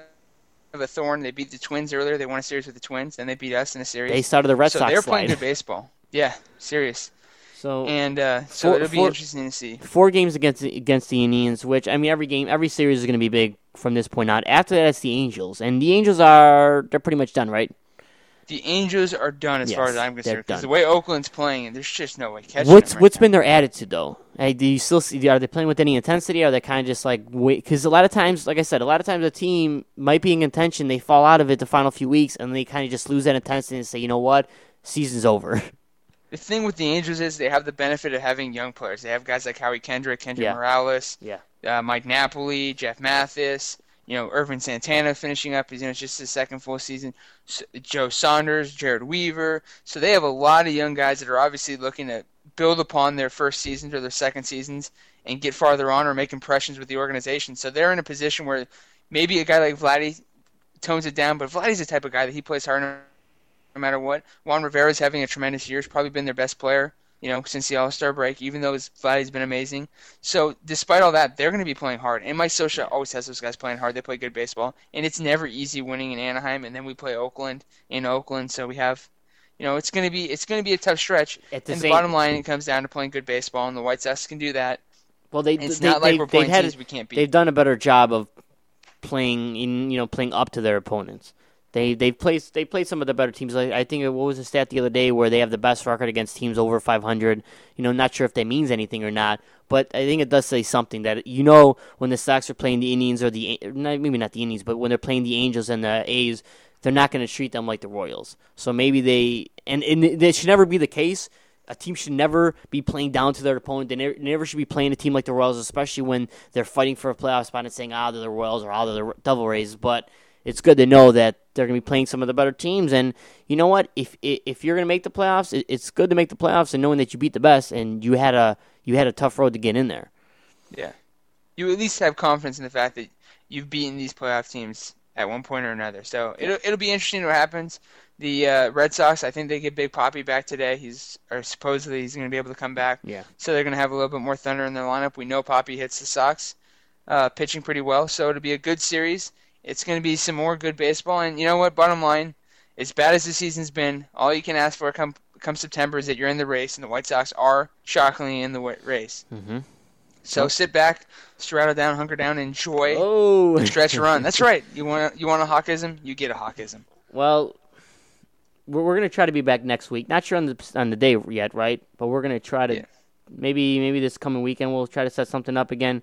a thorn. They beat the Twins earlier. They won a series with the Twins. Then they beat us in a series. They started the Red so Sox they're slide. playing good baseball. Yeah, serious. So and uh, so four, it'll be four, interesting to see. Four games against against the Indians, which I mean, every game, every series is going to be big from this point on. After that, it's the Angels, and the Angels are they're pretty much done, right? The Angels are done as yes, far as I'm concerned. Because the done. way Oakland's playing, there's just no way catching What's them right What's now. been their attitude though? Hey, do you still see? Are they playing with any intensity? Or are they kind of just like wait? Because a lot of times, like I said, a lot of times a team might be in contention, they fall out of it the final few weeks, and they kind of just lose that intensity and say, you know what, season's over. The thing with the Angels is they have the benefit of having young players. They have guys like Howie Kendrick, Kendrick Yeah. Morales, Yeah. uh, Mike Napoli, Jeff Mathis, you know, Irvin Santana finishing up. He's, you know, it's just his second full season. So, Joe Saunders, Jared Weaver. So they have a lot of young guys that are obviously looking to build upon their first seasons or their second seasons and get farther on or make impressions with the organization. So they're in a position where maybe a guy like Vladdy tones it down, but Vladdy's the type of guy that he plays hard no matter what. Juan Rivera's having a tremendous year. He's probably been their best player, you know, since the All-Star break, even though his Vladdy's been amazing. So despite all that, they're going to be playing hard. And Mike Scioscia always has those guys playing hard. They play good baseball. And it's never easy winning in Anaheim. And then we play Oakland in Oakland. So we have, you know, it's going to be it's going to be a tough stretch. At the and same, the bottom line, it comes down to playing good baseball. And the White Sox can do that. Well, they, and it's they, not like they, we're playing had, teams we can't beat. They've done a better job of playing in, you know, playing up to their opponents. They they've played they played some of the better teams. Like, I think what was the stat the other day where they have the best record against teams over five hundred. You know, not sure if that means anything or not, but I think it does say something that you know when the Sox are playing the Indians or the maybe not the Indians, but when they're playing the Angels and the A's, they're not going to treat them like the Royals. So maybe they and, and it should never be the case. A team should never be playing down to their opponent. They never, never should be playing a team like the Royals, especially when they're fighting for a playoff spot and saying, ah, they're the Royals or ah, they're the Devil Rays. But it's good to know that they're going to be playing some of the better teams. And you know what? If if you're going to make the playoffs, it's good to make the playoffs and knowing that you beat the best and you had a you had a tough road to get in there. Yeah. You at least have confidence in the fact that you've beaten these playoff teams at one point or another. So it'll, it'll be interesting what happens. The uh, Red Sox, I think they get Big Papi back today. He's or supposedly he's going to be able to come back. Yeah. So they're going to have a little bit more thunder in their lineup. We know Papi hits the Sox, uh, pitching pretty well. So it'll be a good series. It's going to be some more good baseball. And you know what? Bottom line, as bad as the season's been, all you can ask for come come September is that you're in the race, and the White Sox are shockingly in the race. Mm-hmm. So oh. sit back, straddle down, hunker down, and enjoy oh. the stretch run. That's right. You want you want a Hawkism? You get a Hawkism. Well, we're we're gonna try to be back next week. Not sure on the on the day yet, right? But we're gonna try to yeah. maybe maybe this coming weekend we'll try to set something up again.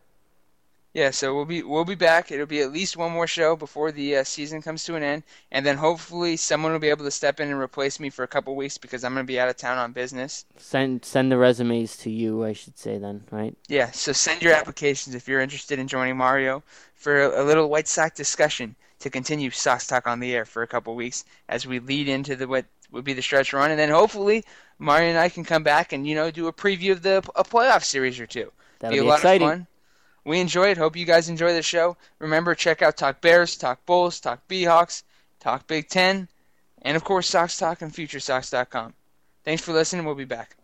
Yeah, so we'll be we'll be back. It'll be at least one more show before the uh, season comes to an end, and then hopefully someone will be able to step in and replace me for a couple weeks because I'm going to be out of town on business. Send send the resumes to you, I should say then, right? Yeah, so send your applications if you're interested in joining Mario for a, a little White Sox discussion to continue Sox Talk on the air for a couple weeks as we lead into the what would be the stretch run, and then hopefully Mario and I can come back and you know do a preview of the a playoff series or two. That'll be a be lot exciting. of fun. We enjoy it. Hope you guys enjoy the show. Remember, check out Talk Bears, Talk Bulls, Talk Beehawks, Talk Big Ten, and, of course, Sox Talk and Future Sox dot com. Thanks for listening. We'll be back.